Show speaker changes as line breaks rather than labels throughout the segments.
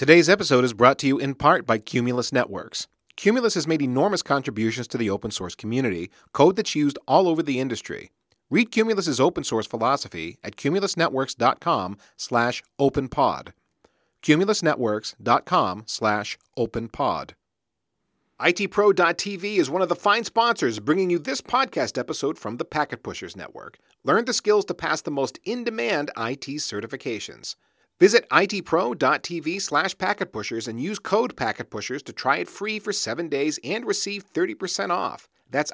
Today's episode is brought to you in part by Cumulus Networks. Cumulus has made enormous contributions to the open source community, code that's used all over the industry. Read Cumulus's open source philosophy at cumulusnetworks.com/openpod. cumulusnetworks.com/openpod. ITPro.tv is one of the fine sponsors bringing you this podcast episode from the Packet Pushers Network. Learn the skills to pass the most in-demand IT certifications. Visit itpro.tv/packetpushers and use code packetpushers to try it free for 7 days and receive 30% off. That's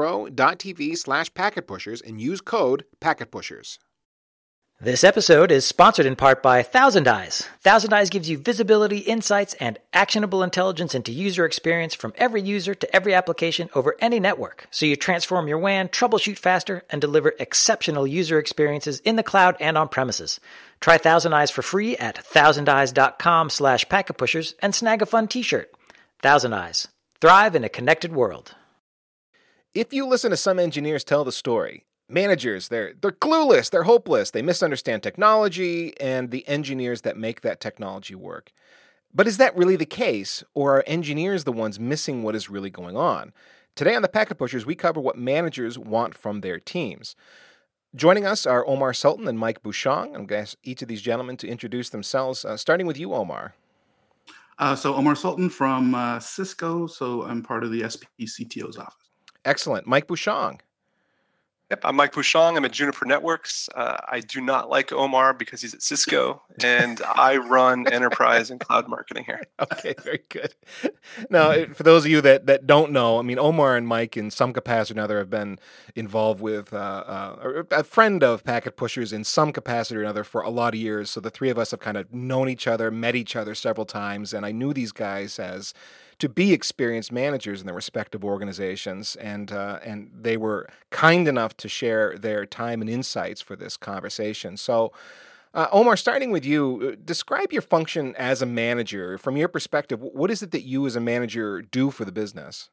itpro.tv/packetpushers and use code packetpushers.
This episode is sponsored in part by Thousand Eyes. Thousand Eyes gives you visibility, insights, and actionable intelligence into user experience from every user to every application over any network, so you transform your WAN, troubleshoot faster, and deliver exceptional user experiences in the cloud and on premises. Try Thousand Eyes for free at thousandeyes.com/packetpushers and snag a fun t-shirt. Thousand Eyes. Thrive in a connected world.
If you listen to some engineers tell the story, managers, they're clueless, they're hopeless, they misunderstand technology and the engineers that make that technology work. But is that really the case, or are engineers the ones missing what is really going on? Today on the Packet Pushers, we cover what managers want from their teams. Joining us are Omar Sultan and Mike Bushong. I'm going to ask each of these gentlemen to introduce themselves, starting with you, Omar.
So Omar Sultan from Cisco, so I'm part of the SP CTO's office.
Excellent. Mike Bushong.
Yep, I'm Mike Bushong. I'm at Juniper Networks. I do not like Omar because he's at Cisco, and I run enterprise and cloud marketing here.
Okay, very good. Now, for those of you that don't know, I mean, Omar and Mike, in some capacity or another, have been involved with a friend of Packet Pushers in some capacity or another for a lot of years. So the three of us have kind of known each other, met each other several times, and I knew these guys as to be experienced managers in their respective organizations, and they were kind enough to share their time and insights for this conversation. So, Omar, starting with you, describe your function as a manager. From your perspective, what is it that you as a manager do for the business?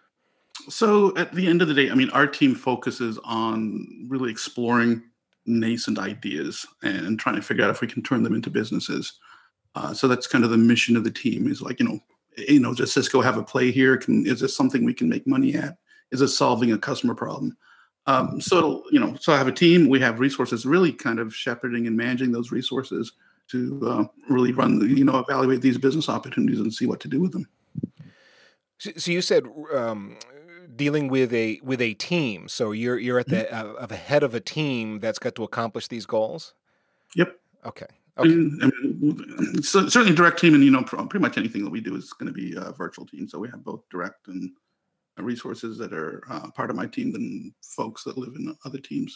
So at the end of the day, I mean, our team focuses on really exploring nascent ideas and trying to figure out if we can turn them into businesses. So that's kind of the mission of the team, is like, does Cisco have a play here? Is this something we can make money at? Is it solving a customer problem? So I have a team. We have resources, really kind of shepherding and managing those resources to really run, evaluate these business opportunities and see what to do with them.
So you said dealing with a team. So you're at the of a head of a team that's got to accomplish these goals.
Yep.
Okay.
So certainly direct team, and pretty much anything that we do is going to be a virtual team. So we have both direct and resources that are part of my team than folks that live in other teams.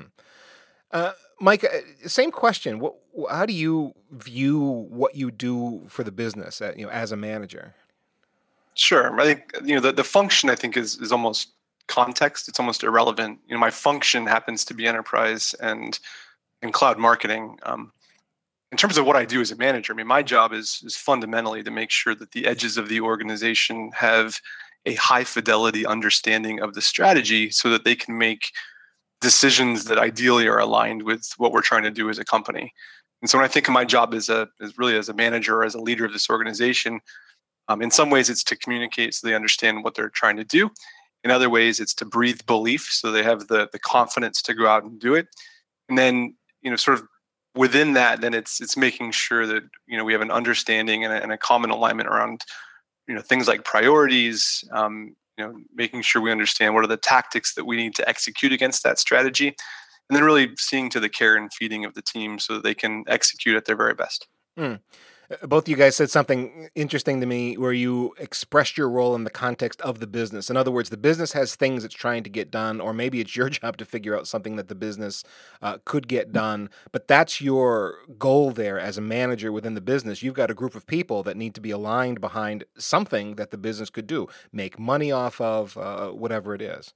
Mike, same question. How do you view what you do for the business, as a manager?
Sure, I think the function I think is almost context. It's almost irrelevant. My function happens to be enterprise and cloud marketing. In terms of what I do as a manager, I mean, my job is fundamentally to make sure that the edges of the organization have a high fidelity understanding of the strategy so that they can make decisions that ideally are aligned with what we're trying to do as a company. And so when I think of my job as really as a manager or as a leader of this organization, in some ways it's to communicate so they understand what they're trying to do. In other ways, it's to breathe belief so they have the confidence to go out and do it. And then, sort of within that, then it's making sure that we have an understanding and a common alignment around things like priorities. Making sure we understand what are the tactics that we need to execute against that strategy, and then really seeing to the care and feeding of the team so that they can execute at their very best.
Both of you guys said something interesting to me where you expressed your role in the context of the business. In other words, the business has things it's trying to get done, or maybe it's your job to figure out something that the business could get done. But that's your goal there as a manager within the business. You've got a group of people that need to be aligned behind something that the business could do, make money off of, whatever it is.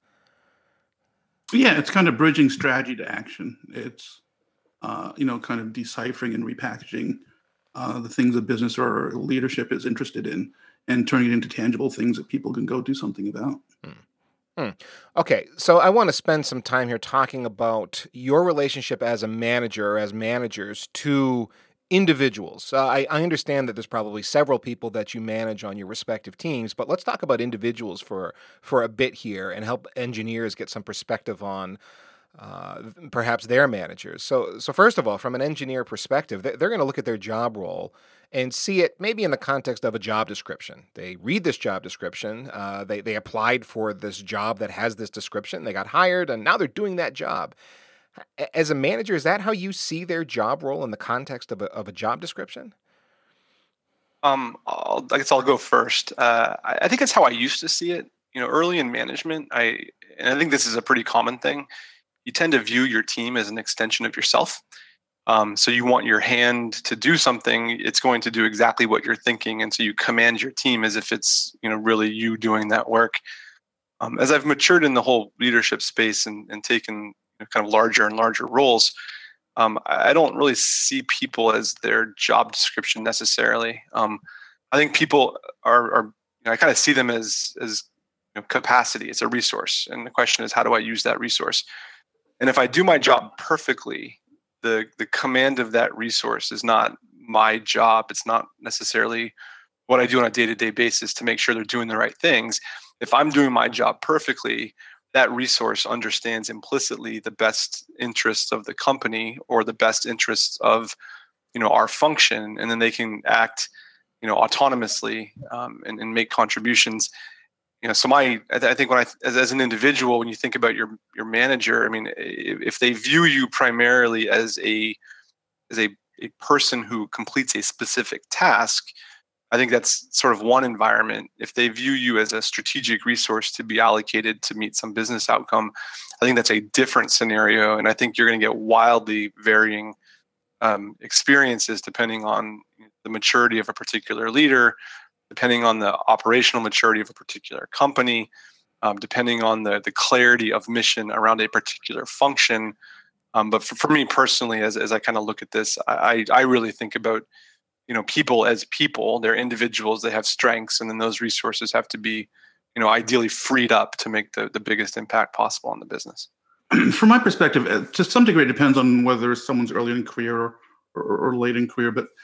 Yeah, it's kind of bridging strategy to action. It's, kind of deciphering and repackaging the things a business or leadership is interested in and turning it into tangible things that people can go do something about.
Okay, so I want to spend some time here talking about your relationship as a manager or as managers to individuals. I understand that there's probably several people that you manage on your respective teams, but let's talk about individuals for a bit here and help engineers get some perspective on perhaps their managers. So first of all, from an engineer perspective, they're going to look at their job role and see it maybe in the context of a job description. They read this job description. They applied for this job that has this description. They got hired, and now they're doing that job. As a manager, is that how you see their job role in the context of a job description?
I guess I'll go first. I think that's how I used to see it. Early in management, and I think this is a pretty common thing. You tend to view your team as an extension of yourself. So you want your hand to do something, it's going to do exactly what you're thinking. And so you command your team as if it's, really you doing that work. As I've matured in the whole leadership space and taken kind of larger and larger roles, I don't really see people as their job description necessarily. I think people are I kind of see them as capacity. It's a resource. And the question is, how do I use that resource? And if I do my job perfectly, the command of that resource is not my job. It's not necessarily what I do on a day-to-day basis to make sure they're doing the right things. If I'm doing my job perfectly, that resource understands implicitly the best interests of the company or the best interests of our function, and then they can act autonomously and make contributions. So I think when as an individual, when you think about your manager, I mean, if they view you primarily as a person who completes a specific task, I think that's sort of one environment. If they view you as a strategic resource to be allocated to meet some business outcome, I think that's a different scenario. And I think you're going to get wildly varying experiences depending on the maturity of a particular leader, depending on the operational maturity of a particular company, depending on the clarity of mission around a particular function. But for me personally, as I kind of look at this, I really think about people as people. They're individuals, they have strengths, and then those resources have to be ideally freed up to make the biggest impact possible on the business.
From my perspective, to some degree, it depends on whether someone's early in career or late in career. But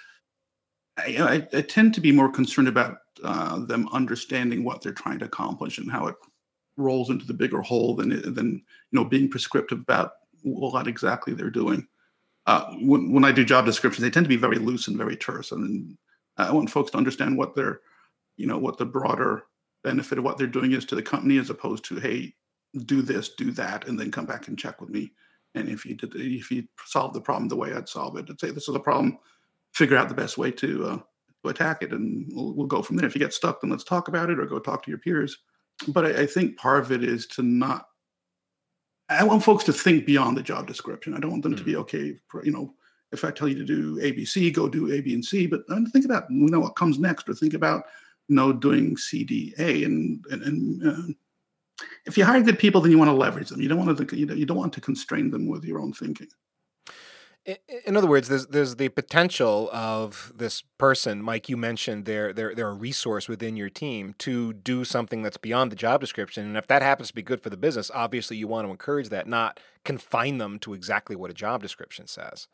I tend to be more concerned about them understanding what they're trying to accomplish and how it rolls into the bigger whole than being prescriptive about what exactly they're doing. When I do job descriptions, they tend to be very loose and very terse, and I want folks to understand what their, what the broader benefit of what they're doing is to the company, as opposed to, hey, do this, do that, and then come back and check with me. And if you solve the problem the way I'd solve it, I'd say this is a problem, figure out the best way to attack it, and we'll go from there. If you get stuck, then let's talk about it or go talk to your peers. But I think part of it is to not. I want folks to think beyond the job description. I don't want them to be okay. If I tell you to do A, B, C, go do A, B, and C. But think about what comes next, or think about doing C, D, A, and if you hire good people, then you want to leverage them. You don't want to constrain them with your own thinking.
In other words, there's the potential of this person, Mike. You mentioned they're a resource within your team to do something that's beyond the job description, and if that happens to be good for the business, obviously you want to encourage that, not confine them to exactly what a job description says.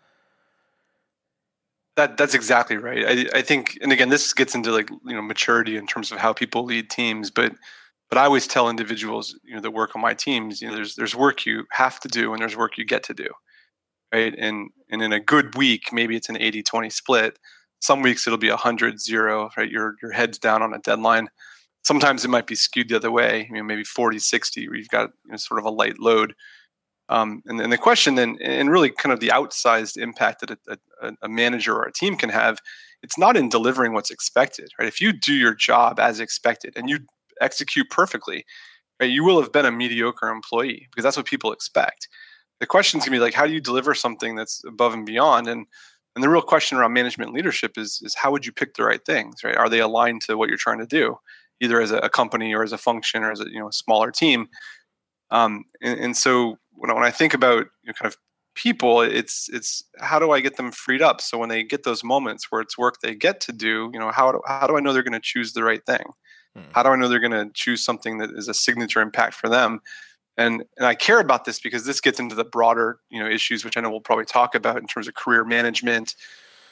That's exactly right. I think, and again, this gets into maturity in terms of how people lead teams, but I always tell individuals that work on my teams, there's work you have to do and there's work you get to do. Right. And in a good week, maybe it's an 80-20 split. Some weeks it'll be 100-0, right? Your head's down on a deadline. Sometimes it might be skewed the other way, maybe 40-60, where you've got sort of a light load. And the question then, and really kind of the outsized impact that a manager or a team can have, it's not in delivering what's expected, right? If you do your job as expected and you execute perfectly, right, you will have been a mediocre employee, because that's what people expect. The question is going to be how do you deliver something that's above and beyond? And the real question around management leadership is how would you pick the right things, right? Are they aligned to what you're trying to do, either as a company or as a function or as a smaller team? And so when I think about kind of people, it's how do I get them freed up? So when they get those moments where it's work they get to do, how do I know they're going to choose the right thing? How do I know they're going to choose something that is a signature impact for them? And I care about this because this gets into the broader, issues, which I know we'll probably talk about in terms of career management,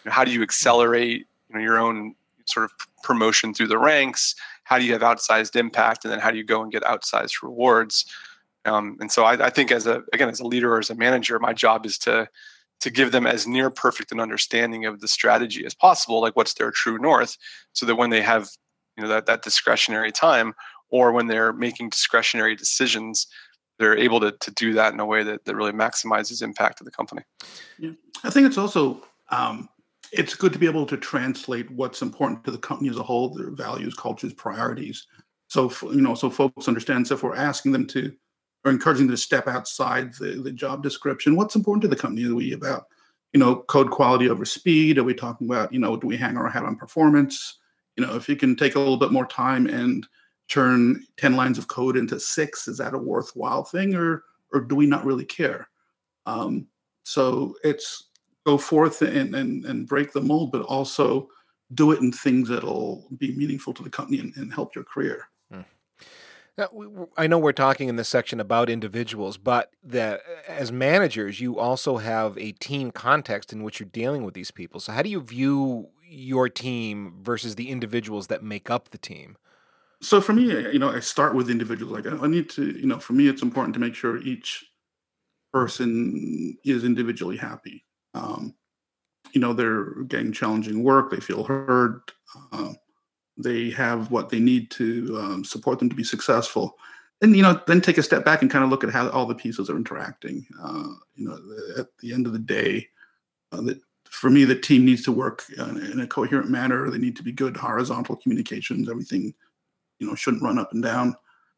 how do you accelerate your own sort of promotion through the ranks? How do you have outsized impact? And then how do you go and get outsized rewards? And so I think as a leader or as a manager, my job is to give them as near perfect an understanding of the strategy as possible, like what's their true north, so that when they have that discretionary time, or when they're making discretionary decisions, they're able to do that in a way that really maximizes impact of the company.
Yeah. I think it's also it's good to be able to translate what's important to the company as a whole, their values, cultures, priorities. So so folks understand. So if we're asking them to, or encouraging them to step outside the job description, what's important to the company? Are we about code quality over speed? Are we talking about do we hang our hat on performance? If you can take a little bit more time and turn 10 lines of code into 6, is that a worthwhile thing, or do we not really care? So it's go forth and break the mold, but also do it in things that'll be meaningful to the company and help your career.
Now, I know we're talking in this section about individuals, but that as managers, you also have a team context in which you're dealing with these people. So how do you view your team versus the individuals that make up the team?
So for me, I start with individuals. Like I need to, for me, it's important to make sure each person is individually happy. They're getting challenging work. They feel heard. They have what they need to support them to be successful. And, then take a step back and kind of look at how all the pieces are interacting. At the end of the day, for me, the team needs to work in a coherent manner. They need to be good horizontal communications. Everything, shouldn't run up and down.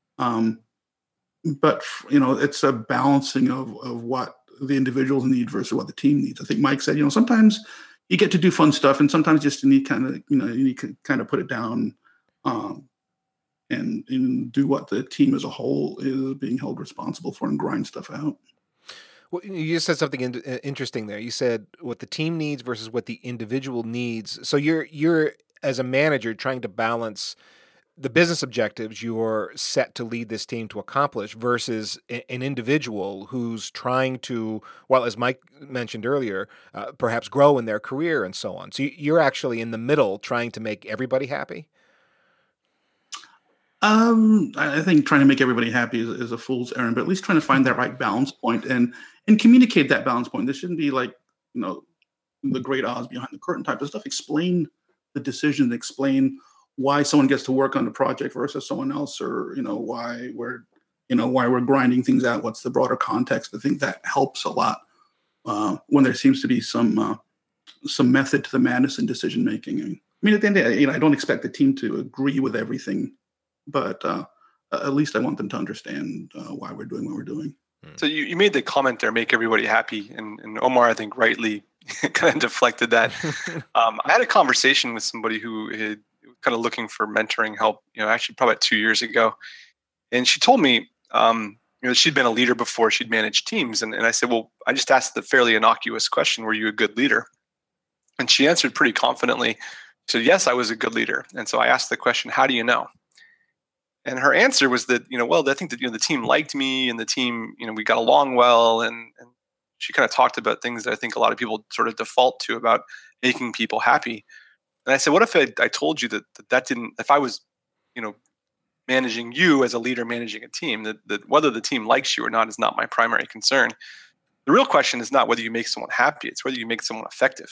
But, it's a balancing of what the individuals need versus what the team needs. I think Mike said, sometimes you get to do fun stuff, and sometimes just you need to kind of put it down and do what the team as a whole is being held responsible for and grind stuff out.
Well, you just said something interesting there. You said what the team needs versus what the individual needs. So you're as a manager trying to balance the business objectives you're set to lead this team to accomplish versus an individual who's trying to, well, as Mike mentioned earlier, perhaps grow in their career and so on. So you're actually in the middle trying to make everybody happy?
I think trying to make everybody happy is a fool's errand, but at least trying to find that right balance point and communicate that balance point. This shouldn't be like, the great Oz behind the curtain type of stuff. Explain the decision, explain why someone gets to work on the project versus someone else, or why we're grinding things out. What's the broader context? I think that helps a lot when there seems to be some method to the madness in decision making. I mean, at the end of the day, I don't expect the team to agree with everything, but at least I want them to understand why we're doing what we're doing.
So you made the comment there, make everybody happy, and Omar, I think, rightly kind of deflected that. I had a conversation with somebody who had kind of looking for mentoring help, actually probably 2 years ago. And she told me, she'd been a leader before, she'd managed teams. And I said, well, I just asked the fairly innocuous question, were you a good leader? And she answered pretty confidently. She said, yes, I was a good leader. And so I asked the question, how do you know? And her answer was that, well, I think that, the team liked me and the team, we got along well. And she kind of talked about things that I think a lot of people sort of default to about making people happy. And I said, what if I told you that didn't, if I was, managing you as a leader, managing a team, that whether the team likes you or not is not my primary concern. The real question is not whether you make someone happy, it's whether you make someone effective.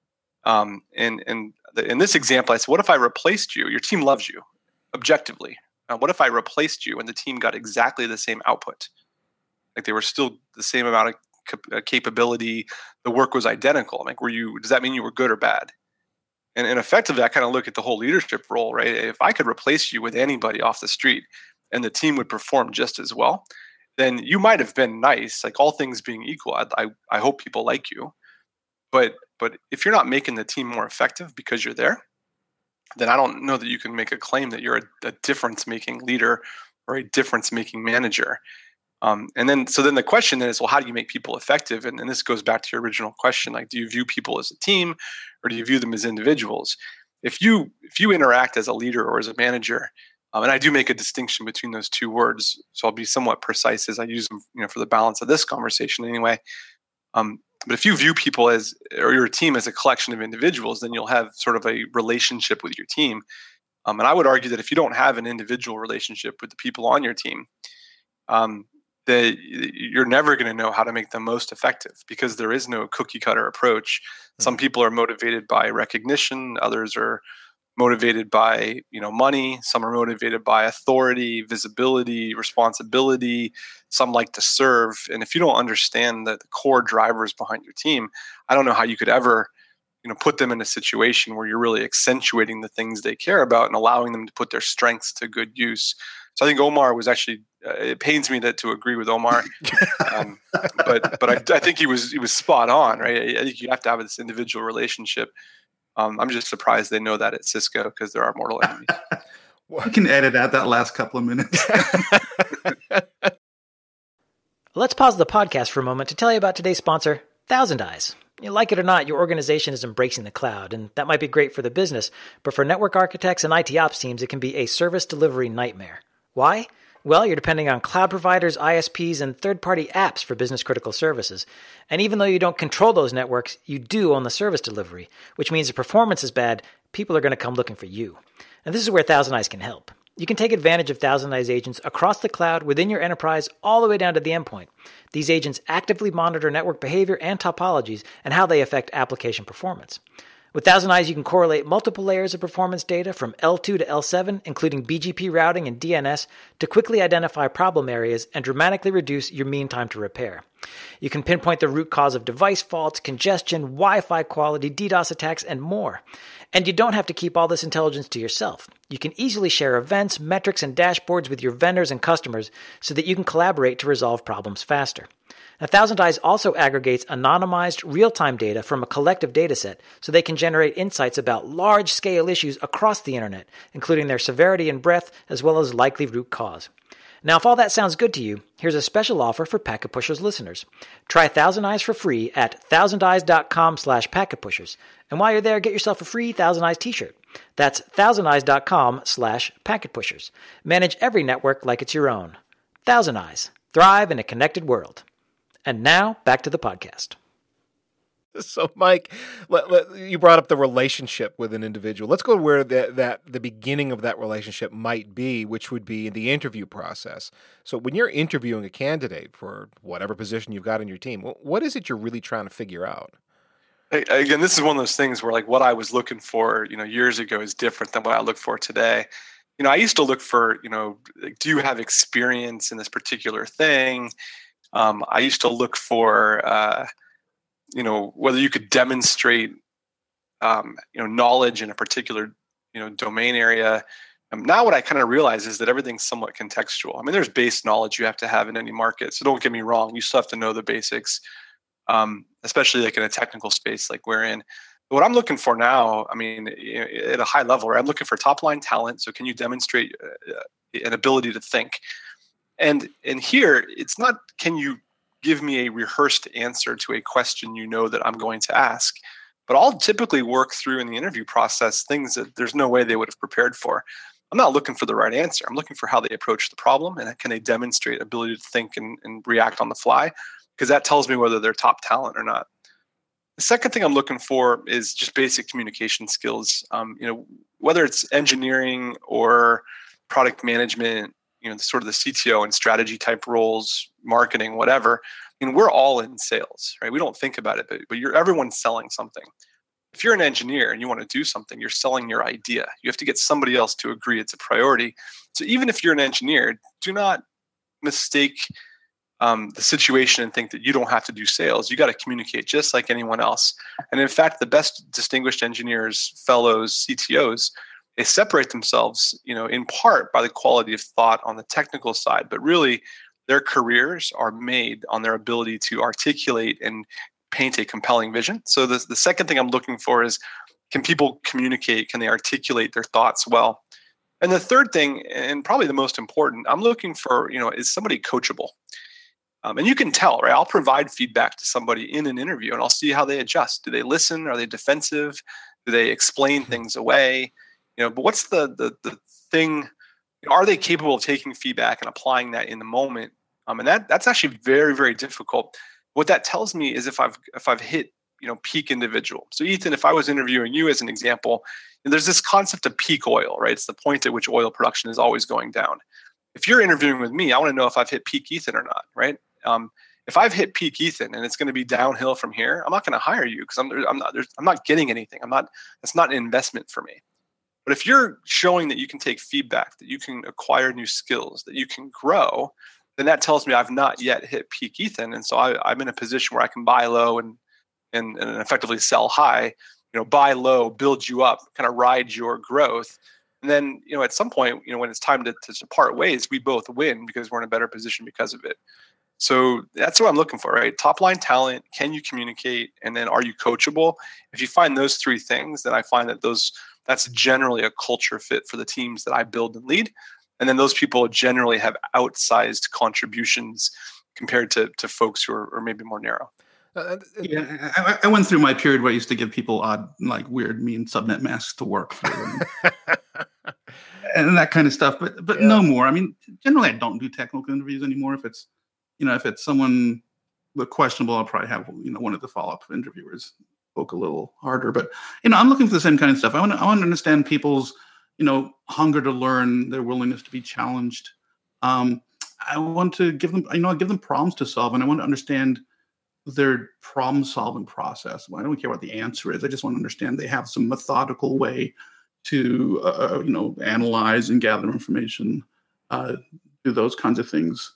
In this example, I said, what if I replaced you? Your team loves you, objectively. What if I replaced you and the team got exactly the same output? Like they were still the same amount of capability, the work was identical. I'm like, does that mean you were good or bad? And effectively, I kind of look at the whole leadership role, right? If I could replace you with anybody off the street and the team would perform just as well, then you might have been nice, like all things being equal. I hope people like you. But if you're not making the team more effective because you're there, then I don't know that you can make a claim that you're a difference-making leader or a difference-making manager. And then the question then is, well, how do you make people effective? And this goes back to your original question, like, do you view people as a team or do you view them as individuals? If you interact as a leader or as a manager, and I do make a distinction between those two words, so I'll be somewhat precise as I use them, for the balance of this conversation anyway. But if you view people as, or your team as a collection of individuals, then you'll have sort of a relationship with your team. And I would argue that if you don't have an individual relationship with the people on your team, that you're never going to know how to make them most effective, because there is no cookie cutter approach. Some people are motivated by recognition. Others are motivated by, money. Some are motivated by authority, visibility, responsibility. Some like to serve. And if you don't understand the core drivers behind your team, I don't know how you could ever, put them in a situation where you're really accentuating the things they care about and allowing them to put their strengths to good use. So I think Omar was actually, it pains me to agree with Omar, but I think he was spot on, right? I think you have to have this individual relationship. I'm just surprised they know that at Cisco, because there are mortal enemies.
You can edit out that last couple of minutes.
Let's pause the podcast for a moment to tell you about today's sponsor, Thousand Eyes. Like it or not, your organization is embracing the cloud, and that might be great for the business, but for network architects and IT ops teams, it can be a service delivery nightmare. Why? Well, you're depending on cloud providers, ISPs, and third-party apps for business-critical services. And even though you don't control those networks, you do own the service delivery, which means if performance is bad, people are going to come looking for you. And this is where Thousand Eyes can help. You can take advantage of Thousand Eyes agents across the cloud within your enterprise all the way down to the endpoint. These agents actively monitor network behavior and topologies and how they affect application performance. With Thousand Eyes, you can correlate multiple layers of performance data from L2 to L7, including BGP routing and DNS, to quickly identify problem areas and dramatically reduce your mean time to repair. You can pinpoint the root cause of device faults, congestion, Wi-Fi quality, DDoS attacks, and more. And you don't have to keep all this intelligence to yourself. You can easily share events, metrics, and dashboards with your vendors and customers so that you can collaborate to resolve problems faster. Now, Thousand Eyes also aggregates anonymized real-time data from a collective dataset so they can generate insights about large-scale issues across the internet, including their severity and breadth, as well as likely root cause. Now, if all that sounds good to you, here's a special offer for Packet Pushers listeners. Try Thousand Eyes for free at thousandeyes.com/packetpushers. And while you're there, get yourself a free Thousand Eyes t-shirt. That's thousandeyes.com/packetpushers. Manage every network like it's your own. Thousand Eyes. Thrive in a connected world. And now, back to the podcast.
So, Mike, you brought up the relationship with an individual. Let's go to where the beginning of that relationship might be, which would be in the interview process. So when you're interviewing a candidate for whatever position you've got in your team, what is it you're really trying to figure out?
Again, this is one of those things where, like, what I was looking for, years ago is different than what I look for today. I used to look for, do you have experience in this particular thing? I used to look for, whether you could demonstrate, knowledge in a particular, domain area. Now what I kind of realize is that everything's somewhat contextual. I mean, there's base knowledge you have to have in any market. So don't get me wrong. You still have to know the basics, especially like in a technical space like we're in. But what I'm looking for now, I mean, at a high level, right, I'm looking for top line talent. So can you demonstrate an ability to think? And here, it's not, can you give me a rehearsed answer to a question that I'm going to ask? But I'll typically work through in the interview process things that there's no way they would have prepared for. I'm not looking for the right answer. I'm looking for how they approach the problem, and can they demonstrate ability to think and react on the fly, because that tells me whether they're top talent or not. The second thing I'm looking for is just basic communication skills. Whether it's engineering or product management, sort of the CTO and strategy type roles, marketing, whatever. We're all in sales, right? We don't think about it, but everyone's selling something. If you're an engineer and you want to do something, you're selling your idea. You have to get somebody else to agree it's a priority. So even if you're an engineer, do not mistake the situation and think that you don't have to do sales. You got to communicate just like anyone else. And in fact, the best distinguished engineers, fellows, CTOs, they separate themselves, in part by the quality of thought on the technical side, but really their careers are made on their ability to articulate and paint a compelling vision. So the second thing I'm looking for is, can people communicate? Can they articulate their thoughts well? And the third thing, and probably the most important, I'm looking for, is somebody coachable? And you can tell, right? I'll provide feedback to somebody in an interview and I'll see how they adjust. Do they listen? Are they defensive? Do they explain things away? But what's the thing? Are they capable of taking feedback and applying that in the moment? And that's actually very, very difficult. What that tells me is if I've hit, peak individual. So Ethan, if I was interviewing you as an example, there's this concept of peak oil, right? It's the point at which oil production is always going down. If you're interviewing with me, I want to know if I've hit peak Ethan or not, right? If I've hit peak Ethan and it's going to be downhill from here, I'm not going to hire you because I'm not getting anything. That's not an investment for me. But if you're showing that you can take feedback, that you can acquire new skills, that you can grow, then that tells me I've not yet hit peak Ethan. And so I'm in a position where I can buy low and effectively sell high, buy low, build you up, kind of ride your growth. And then, at some point, when it's time to part ways, we both win because we're in a better position because of it. So that's what I'm looking for, right? Top line talent, can you communicate? And then are you coachable? If you find those three things, then I find that that's generally a culture fit for the teams that I build and lead. And then those people generally have outsized contributions compared to folks who are maybe more narrow.
Yeah, I went through my period where I used to give people odd, like weird, mean subnet masks to work through and that kind of stuff. But no more. I mean, generally, I don't do technical interviews anymore. If it's someone questionable, I'll probably have one of the follow-up interviewers poke a little harder. But I'm looking for the same kind of stuff. I want to understand people's hunger to learn, their willingness to be challenged. I want to give them problems to solve, and I want to understand their problem-solving process. I don't care what the answer is. I just want to understand they have some methodical way to, analyze and gather information, do those kinds of things.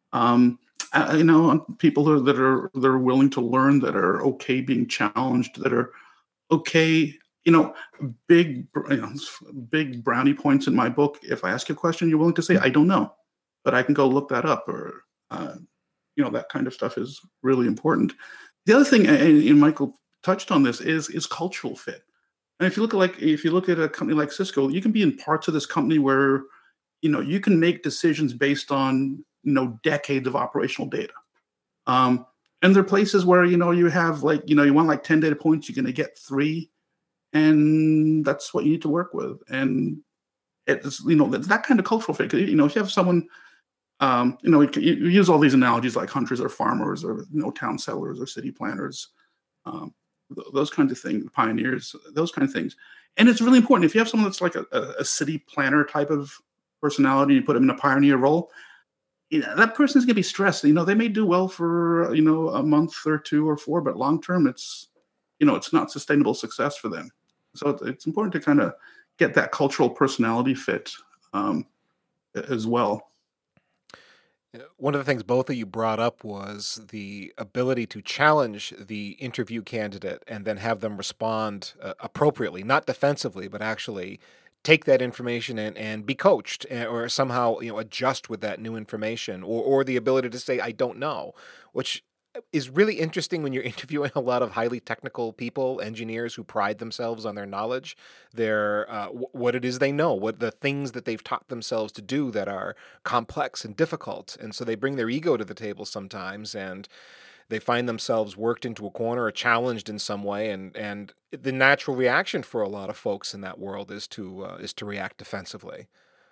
People that are willing to learn, that are okay being challenged, that are okay. Big brownie points in my book. If I ask you a question, you're willing to say, I don't know, but I can go look that up, or that kind of stuff is really important. The other thing, and Michael touched on this, is cultural fit. And if you look at a company like Cisco, you can be in parts of this company where you can make decisions based on decades of operational data. And there are places where you have you want 10 data points, you're going to get 3, and that's what you need to work with. And it's that kind of cultural fit. If you have someone. You use all these analogies like hunters or farmers or town settlers or city planners, those kinds of things, pioneers, those kind of things. And it's really important if you have someone that's like a city planner type of personality, you put them in a pioneer role, that person's gonna be stressed. They may do well for a month or 2 or 4, but long term, it's not sustainable success for them. So it's important to kind of get that cultural personality fit as well.
One of the things both of you brought up was the ability to challenge the interview candidate and then have them respond appropriately, not defensively, but actually take that information and be coached or somehow adjust with that new information, or the ability to say, I don't know, which is really interesting when you're interviewing a lot of highly technical people, engineers who pride themselves on their knowledge, their what it is they know, what the things that they've taught themselves to do that are complex and difficult. And so they bring their ego to the table sometimes, and they find themselves worked into a corner or challenged in some way. And the natural reaction for a lot of folks in that world is to react defensively.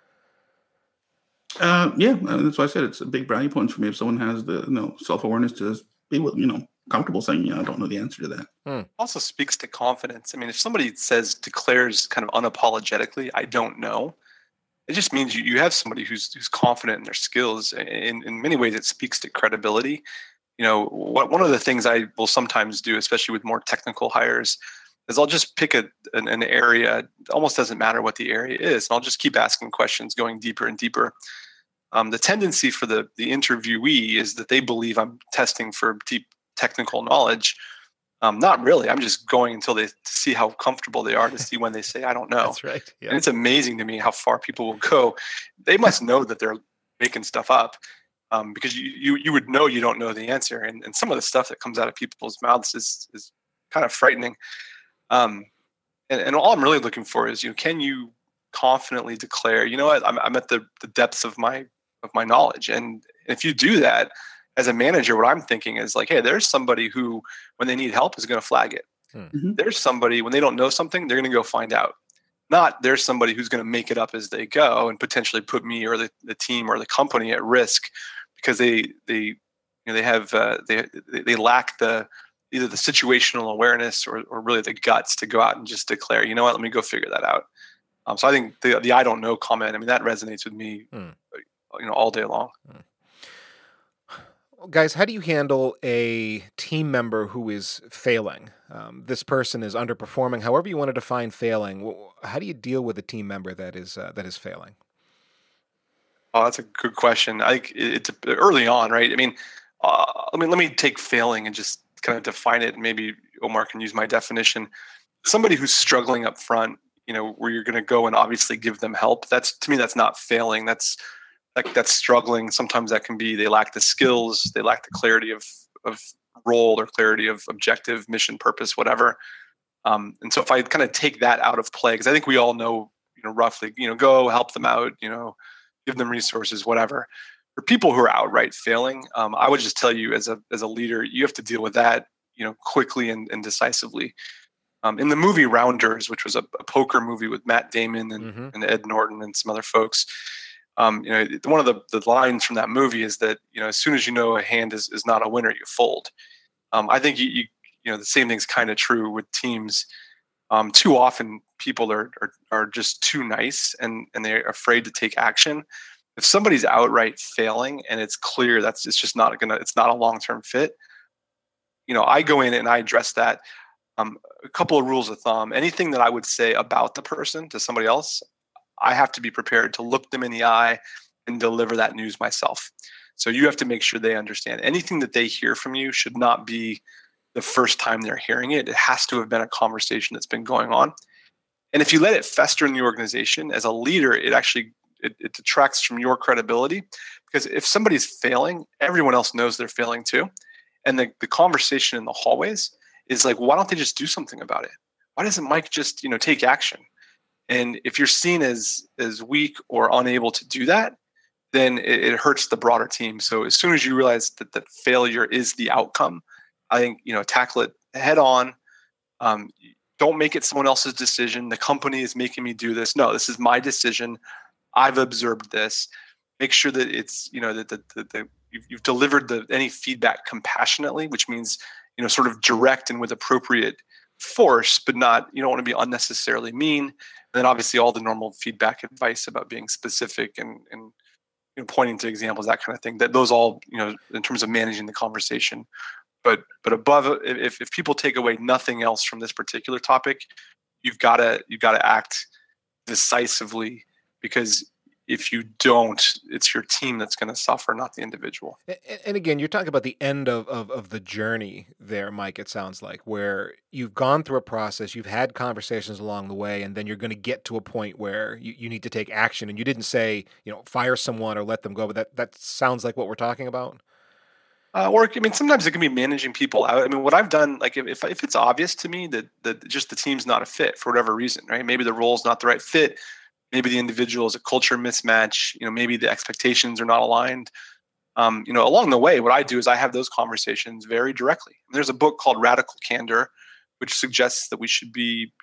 That's why I said it's a big brownie point for me if someone has the self-awareness to be comfortable saying, I don't know the answer to that.
Also speaks to confidence. I mean, if somebody declares kind of unapologetically, I don't know, it just means you have somebody who's confident in their skills. In many ways, it speaks to credibility. One of the things I will sometimes do, especially with more technical hires, is I'll just pick an area. It almost doesn't matter what the area is, and I'll just keep asking questions, going deeper and deeper. The tendency for the interviewee is that they believe I'm testing for deep technical knowledge. Not really. I'm just going until they see how comfortable they are to see when they say, I don't know.
That's right. Yeah.
And it's amazing to me how far people will go. They must know that they're making stuff up. Because you would know you don't know the answer. And some of the stuff that comes out of people's mouths is kind of frightening. And all I'm really looking for is, can you confidently declare, what, I'm at the depths of my knowledge. And if you do that as a manager, what I'm thinking is like, hey, there's somebody who, when they need help, is going to flag it. Mm-hmm. There's somebody, when they don't know something, they're going to go find out. Not there's somebody who's going to make it up as they go and potentially put me or the team or the company at risk because they they have they lack either the situational awareness or really the guts to go out and just declare, you know what, let me go figure that out. So I think the I don't know comment, I mean, that resonates with me, all day long.
Guys, how do you handle a team member who is failing? This person is underperforming. However you want to define failing, how do you deal with a team member that is failing?
Oh, that's a good question. I think it's early on, right? I mean, let me take failing and just kind of define it. Maybe Omar can use my definition. Somebody who's struggling up front, where you're going to go and obviously give them help. To me, that's not failing. That's struggling. Sometimes that can be they lack the skills, they lack the clarity of role or clarity of objective, mission, purpose, whatever. And so if I kind of take that out of play, because I think we all know, roughly, go help them out, give them resources, whatever. For people who are outright failing, I would just tell you as a leader, you have to deal with that, quickly and decisively. In the movie Rounders, which was a poker movie with Matt Damon and Ed Norton and some other folks, one of the lines from that movie is that, as soon as you know a hand is not a winner, you fold. I think you the same thing's kind of true with teams. Too often people are just too nice and they're afraid to take action. If somebody's outright failing and it's clear it's just not a long-term fit, I go in and I address that. A couple of rules of thumb: anything that I would say about the person to somebody else, I have to be prepared to look them in the eye and deliver that news myself. So you have to make sure they understand anything that they hear from you should not be the first time they're hearing it. It has to have been a conversation that's been going on. And if you let it fester in the organization as a leader, it detracts from your credibility, because if somebody's failing, everyone else knows they're failing too. And the conversation in the hallways is like, why don't they just do something about it? Why doesn't Mike just, take action? And if you're seen as weak or unable to do that, then it hurts the broader team. So as soon as you realize that failure is the outcome, I think, tackle it head on. Don't make it someone else's decision. The company is making me do this. No, this is my decision. I've observed this. Make sure that it's, that you've delivered any feedback compassionately, which means, sort of direct and with appropriate force, but not, you don't want to be unnecessarily mean. And then obviously all the normal feedback advice about being specific and pointing to examples, that kind of thing, that those all, in terms of managing the conversation. But above, if people take away nothing else from this particular topic, you've got to act decisively, because if you don't, it's your team that's going to suffer, not the individual.
And again, you're talking about the end of the journey there, Mike, it sounds like, where you've gone through a process, you've had conversations along the way, and then you're going to get to a point where you need to take action. And you didn't say, fire someone or let them go, but that sounds like what we're talking about.
Sometimes it can be managing people out. I mean, what I've done, like if it's obvious to me that just the team's not a fit for whatever reason, right? Maybe the role's not the right fit. Maybe the individual is a culture mismatch. Maybe the expectations are not aligned. Along the way, what I do is I have those conversations very directly. And there's a book called Radical Candor, which suggests that we should be,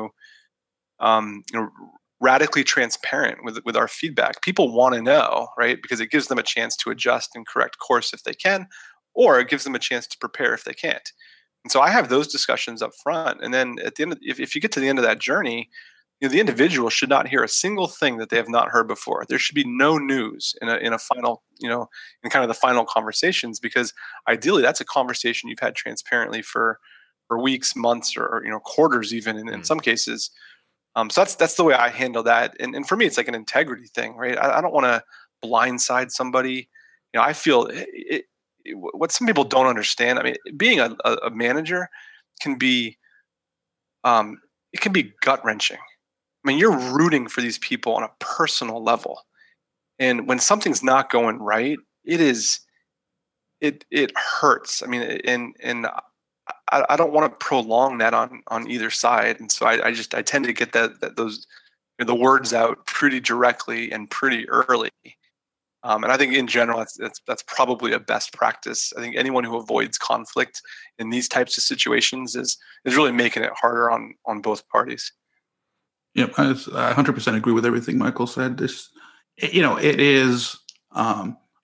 radically transparent with our feedback. People want to know, right? Because it gives them a chance to adjust and correct course if they can, or it gives them a chance to prepare if they can't. And so I have those discussions up front. And then at the end, if you get to the end of that journey, the individual should not hear a single thing that they have not heard before. There should be no news in a final, in kind of the final conversations, because ideally that's a conversation you've had transparently for weeks, months, or quarters even in some cases. So that's the way I handle that. And for me, it's like an integrity thing, right? I don't want to blindside somebody. I feel what some people don't understand. I mean, being a manager can be, it can be gut wrenching. I mean, you're rooting for these people on a personal level. And when something's not going right, it hurts. I mean, and I don't want to prolong that on either side. And so I tend to get those the words out pretty directly and pretty early. And I think in general, that's probably a best practice. I think anyone who avoids conflict in these types of situations is really making it harder on both parties.
Yep, I 100% agree with everything Michael said. It is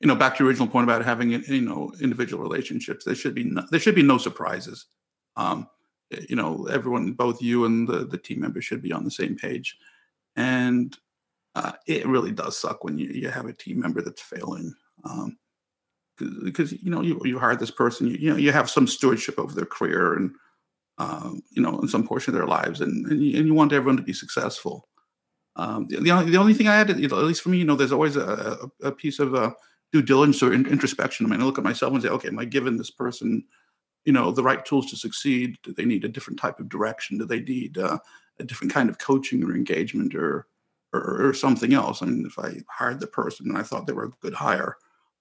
back to your original point about having, individual relationships, there should be no surprises. Everyone, both you and the team members, should be on the same page. And it really does suck when you have a team member that's failing, because you hired this person, you have some stewardship over their career and in some portion of their lives, and you want everyone to be successful. The only thing I had, at least for me, there's always a piece of due diligence or introspection. I mean, I look at myself and say, okay, am I giving this person, the right tools to succeed? Do they need a different type of direction? Do they need a different kind of coaching or engagement or something else? I mean, if I hired the person and I thought they were a good hire,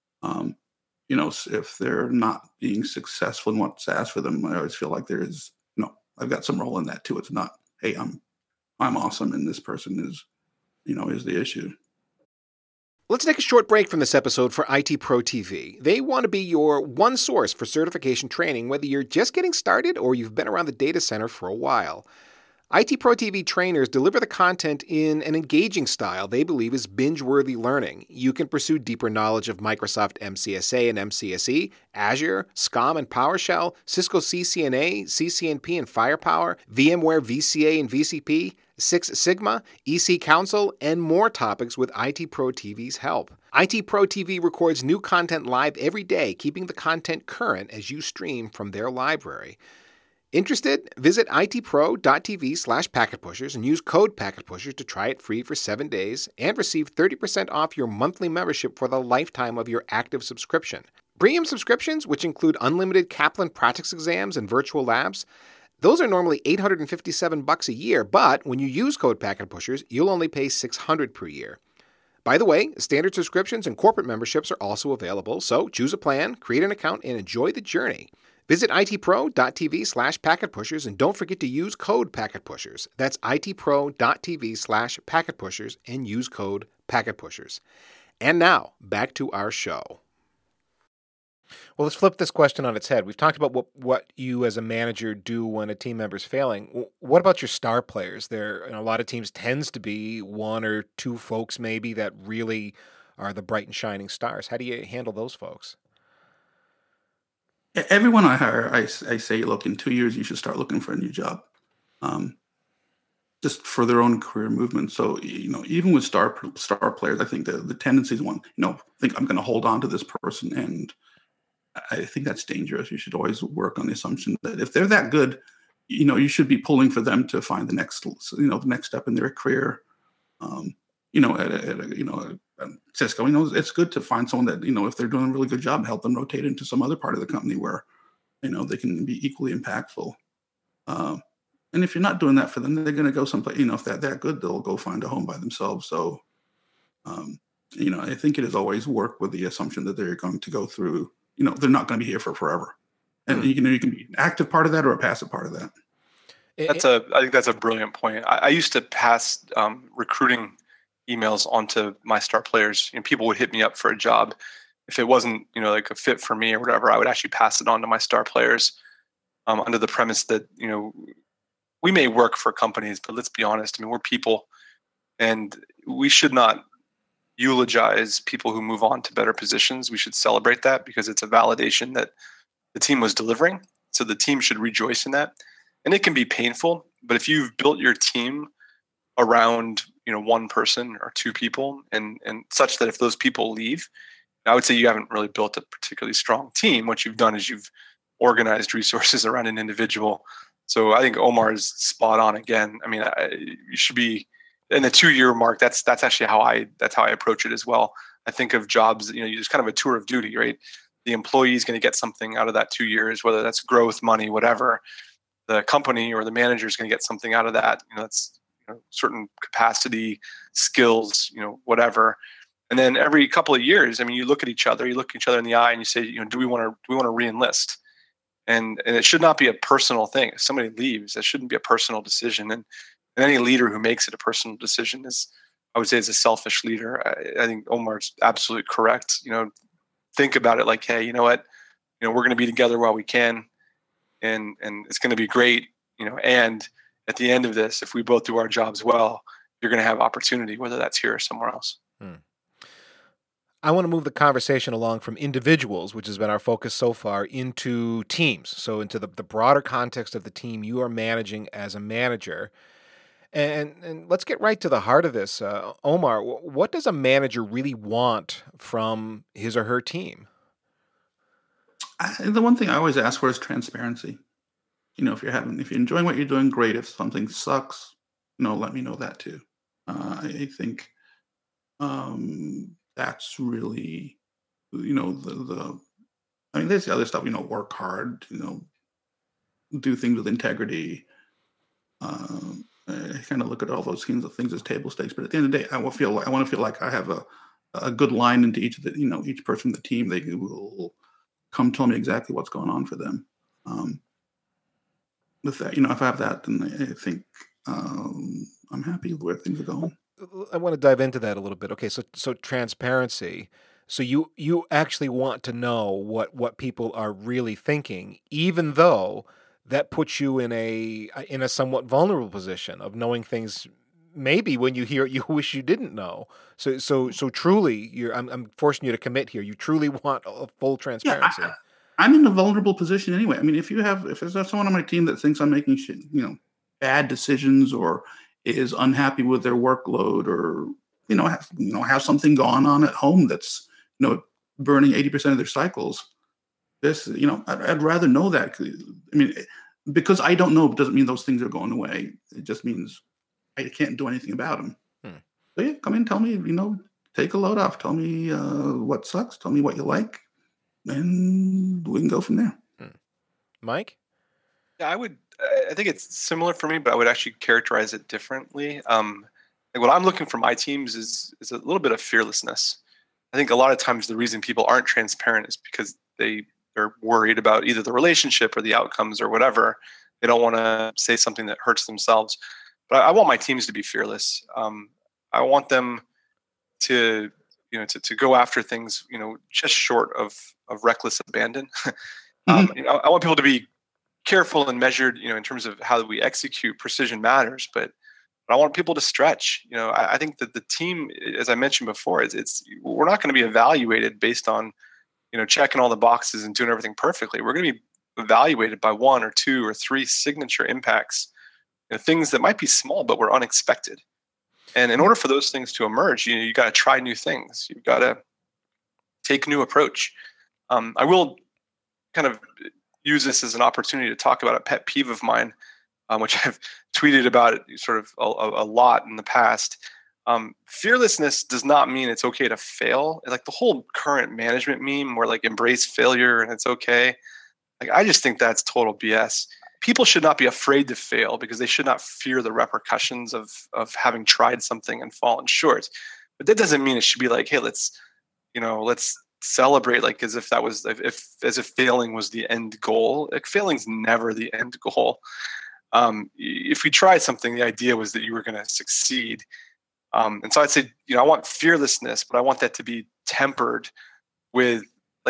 if they're not being successful in what's asked for them, I always feel like there's, I've got some role in that too. It's not, hey, I'm awesome and this person is the issue.
Let's take a short break from this episode for IT Pro TV. They want to be your one source for certification training, whether you're just getting started or you've been around the data center for a while. IT Pro TV trainers deliver the content in an engaging style they believe is binge-worthy learning. You can pursue deeper knowledge of Microsoft MCSA and MCSE, Azure, SCOM and PowerShell, Cisco CCNA, CCNP and Firepower, VMware VCA and VCP, Six Sigma, EC Council, and more topics with IT Pro TV's help. IT Pro TV records new content live every day, keeping the content current as you stream from their library. Interested? Visit itpro.tv/packetpushers and use code packetpushers to try it free for 7 days and receive 30% off your monthly membership for the lifetime of your active subscription. Premium subscriptions, which include unlimited Kaplan practice exams and virtual labs, those are normally $857 a year, but when you use code packetpushers, you'll only pay $600 per year. By the way, standard subscriptions and corporate memberships are also available, so choose a plan, create an account, and enjoy the journey. Visit itpro.tv/packetpushers and don't forget to use code packetpushers. That's itpro.tv/packetpushers and use code packetpushers. And now, back to our show. Well, let's flip this question on its head. We've talked about what you as a manager do when a team member's failing. What about your star players? There, a lot of teams tends to be one or two folks maybe that really are the bright and shining stars. How do you handle those folks?
Everyone I hire, I say, look, in 2 years, you should start looking for a new job, just for their own career movement. So, even with star players, I think the tendency is think I'm going to hold on to this person. And I think that's dangerous. You should always work on the assumption that if they're that good, you should be pulling for them to find the next step in their career. At Cisco, it's good to find someone that, if they're doing a really good job, help them rotate into some other part of the company where, they can be equally impactful. And if you're not doing that for them, they're going to go someplace, if they're that good, they'll go find a home by themselves. So, I think it is always work with the assumption that they're going to go through, they're not going to be here for forever. And, you can be an active part of that or a passive part of that.
I think that's a brilliant point. I used to pass recruiting emails onto my star players. People would hit me up for a job. If it wasn't, like a fit for me or whatever, I would actually pass it on to my star players under the premise that, we may work for companies, but let's be honest. We're people, and we should not eulogize people who move on to better positions. We should celebrate that because it's a validation that the team was delivering. So the team should rejoice in that. And it can be painful, but if you've built your team around, one person or two people and such that if those people leave, I would say you haven't really built a particularly strong team. What you've done is you've organized resources around an individual. So I think Omar is spot on again. You should be in the 2-year mark. That's actually how I approach it as well. I think of jobs, there's kind of a tour of duty, right? The employee is going to get something out of that 2 years, whether that's growth, money, whatever. The company or the manager is going to get something out of that. That's certain capacity, skills, whatever. And then every couple of years, you look at each other in the eye and you say, do we want to re-enlist? And it should not be a personal thing. If somebody leaves, that shouldn't be a personal decision. And any leader who makes it a personal decision is a selfish leader. I think Omar's absolutely correct. Think about it like, hey, you know what? We're going to be together while we can. And it's going to be great, and at the end of this, if we both do our jobs well, you're going to have opportunity, whether that's here or somewhere else.
I want to move the conversation along from individuals, which has been our focus so far, into teams. So into the broader context of the team you are managing as a manager. And let's get right to the heart of this. Omar, what does a manager really want from his or her team?
The one thing I always ask for is transparency. If you're enjoying what you're doing, great. If something sucks, let me know that too. I think that's really, there's the other stuff, work hard, do things with integrity. I kind of look at all those kinds of things as table stakes, but at the end of the day, I want to feel like I have a good line into each of the, each person in the team. They will come tell me exactly what's going on for them. With that, if I have that, then I think I'm happy with where things are going.
I want to dive into that a little bit. Okay, so transparency. So you actually want to know what people are really thinking, even though that puts you in a somewhat vulnerable position of knowing things maybe when you hear it you wish you didn't know. So truly, I'm forcing you to commit here. You truly want a full transparency.
Yeah, I'm in a vulnerable position anyway. I mean, if there's someone on my team that thinks I'm making bad decisions or is unhappy with their workload or have something going on at home that's burning 80% of their cycles, I'd rather know that. I mean, because I don't know doesn't mean those things are going away. It just means I can't do anything about them. So yeah, come in, tell me, take a load off, tell me what sucks, tell me what you like, and we can go from there.
Mike?
Yeah, I think it's similar for me, but I would actually characterize it differently. What I'm looking for my teams is a little bit of fearlessness. I think a lot of times the reason people aren't transparent is because they're worried about either the relationship or the outcomes or whatever. They don't want to say something that hurts themselves. But I want my teams to be fearless. I want them to go after things, just short of reckless abandon. I want people to be careful and measured, in terms of how we execute. Precision matters, but I want people to stretch. I think that the team, as I mentioned before, we're not going to be evaluated based on, checking all the boxes and doing everything perfectly. We're going to be evaluated by 1 or 2 or 3 signature impacts, things that might be small but were unexpected. And in order for those things to emerge, you got to try new things. You've got to take a new approach. I will kind of use this as an opportunity to talk about a pet peeve of mine, which I've tweeted about sort of a lot in the past. Fearlessness does not mean it's okay to fail. Like the whole current management meme where embrace failure and it's okay. I just think that's total BS. People should not be afraid to fail because they should not fear the repercussions of having tried something and fallen short. But that doesn't mean it should be hey, let's celebrate as if failing was the end goal. Failing's never the end goal. If we tried something, the idea was that you were going to succeed. And so I'd say, I want fearlessness, but I want that to be tempered with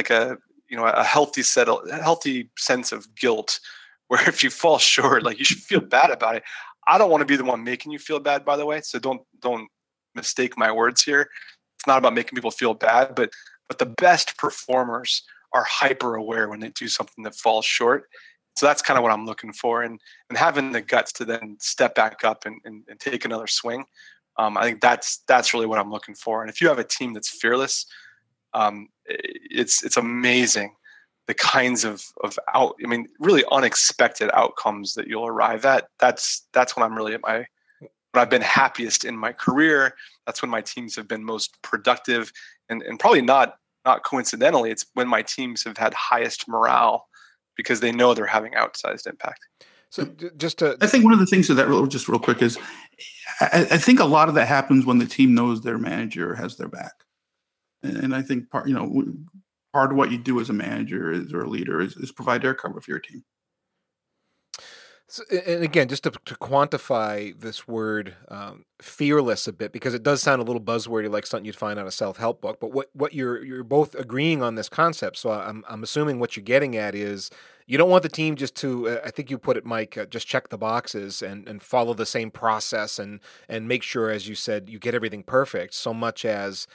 a healthy sense of guilt, where if you fall short, you should feel bad about it. I don't want to be the one making you feel bad, by the way. So don't mistake my words here. It's not about making people feel bad, but the best performers are hyper aware when they do something that falls short. So that's kind of what I'm looking for, and having the guts to then step back up and take another swing. I think that's really what I'm looking for. And if you have a team that's fearless, it's amazing the kinds of really unexpected outcomes that you'll arrive at. That's when I'm really when I've been happiest in my career. That's when my teams have been most productive, and probably not coincidentally, it's when my teams have had highest morale because they know they're having outsized impact.
So
I think one of the things just real quick is I think a lot of that happens when the team knows their manager has their back. And I think part of what you do as a manager or a leader is provide air cover for your team.
So, and again, just to quantify this word fearless a bit, because it does sound a little buzzwordy, like something you'd find on a self-help book. But what you're both agreeing on this concept. So I'm assuming what you're getting at is you don't want the team just to, I think you put it, Mike, just check the boxes and follow the same process and make sure, as you said, you get everything perfect. So much as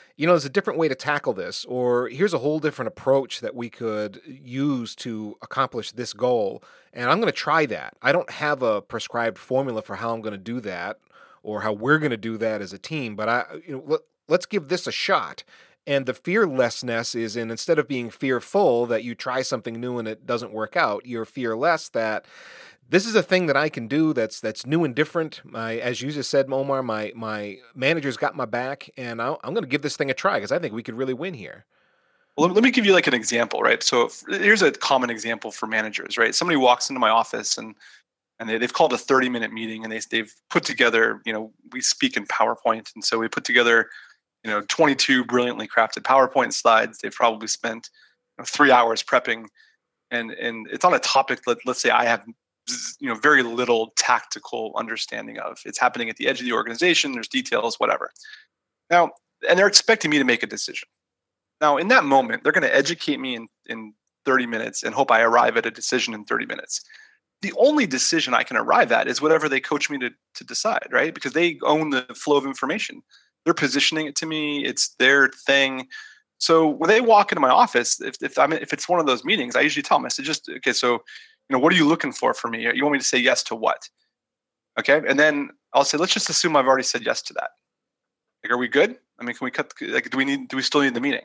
there's a different way to tackle this, or here's a whole different approach that we could use to accomplish this goal, and I'm going to try that. I don't have a prescribed formula for how I'm going to do that or how we're going to do that as a team, but let's give this a shot. And the fearlessness is instead of being fearful that you try something new and it doesn't work out, you're fearless that this is a thing that I can do that's new and different. As you just said, Omar, my manager's got my back, and I'm going to give this thing a try because I think we could really win here.
Well, let me give you like an example, right? So here's a common example for managers, right? Somebody walks into my office and they've called a 30-minute meeting, and they've put together, we speak in PowerPoint, and so we put together 22 brilliantly crafted PowerPoint slides. They've probably spent 3 hours prepping, and it's on a topic that, let's say, I have very little tactical understanding of. It's happening at the edge of the organization. There's details, whatever. Now, and they're expecting me to make a decision. Now, in that moment, they're going to educate me in 30 minutes and hope I arrive at a decision in 30 minutes. The only decision I can arrive at is whatever they coach me to decide, right? Because they own the flow of information. They're positioning it to me. It's their thing. So when they walk into my office, if it's one of those meetings, I usually tell them, I said, okay, so what are you looking for me? You want me to say yes to what? Okay, and then I'll say, let's just assume I've already said yes to that. Like, are we good? I mean, can we cut? Like, do we still need the meeting?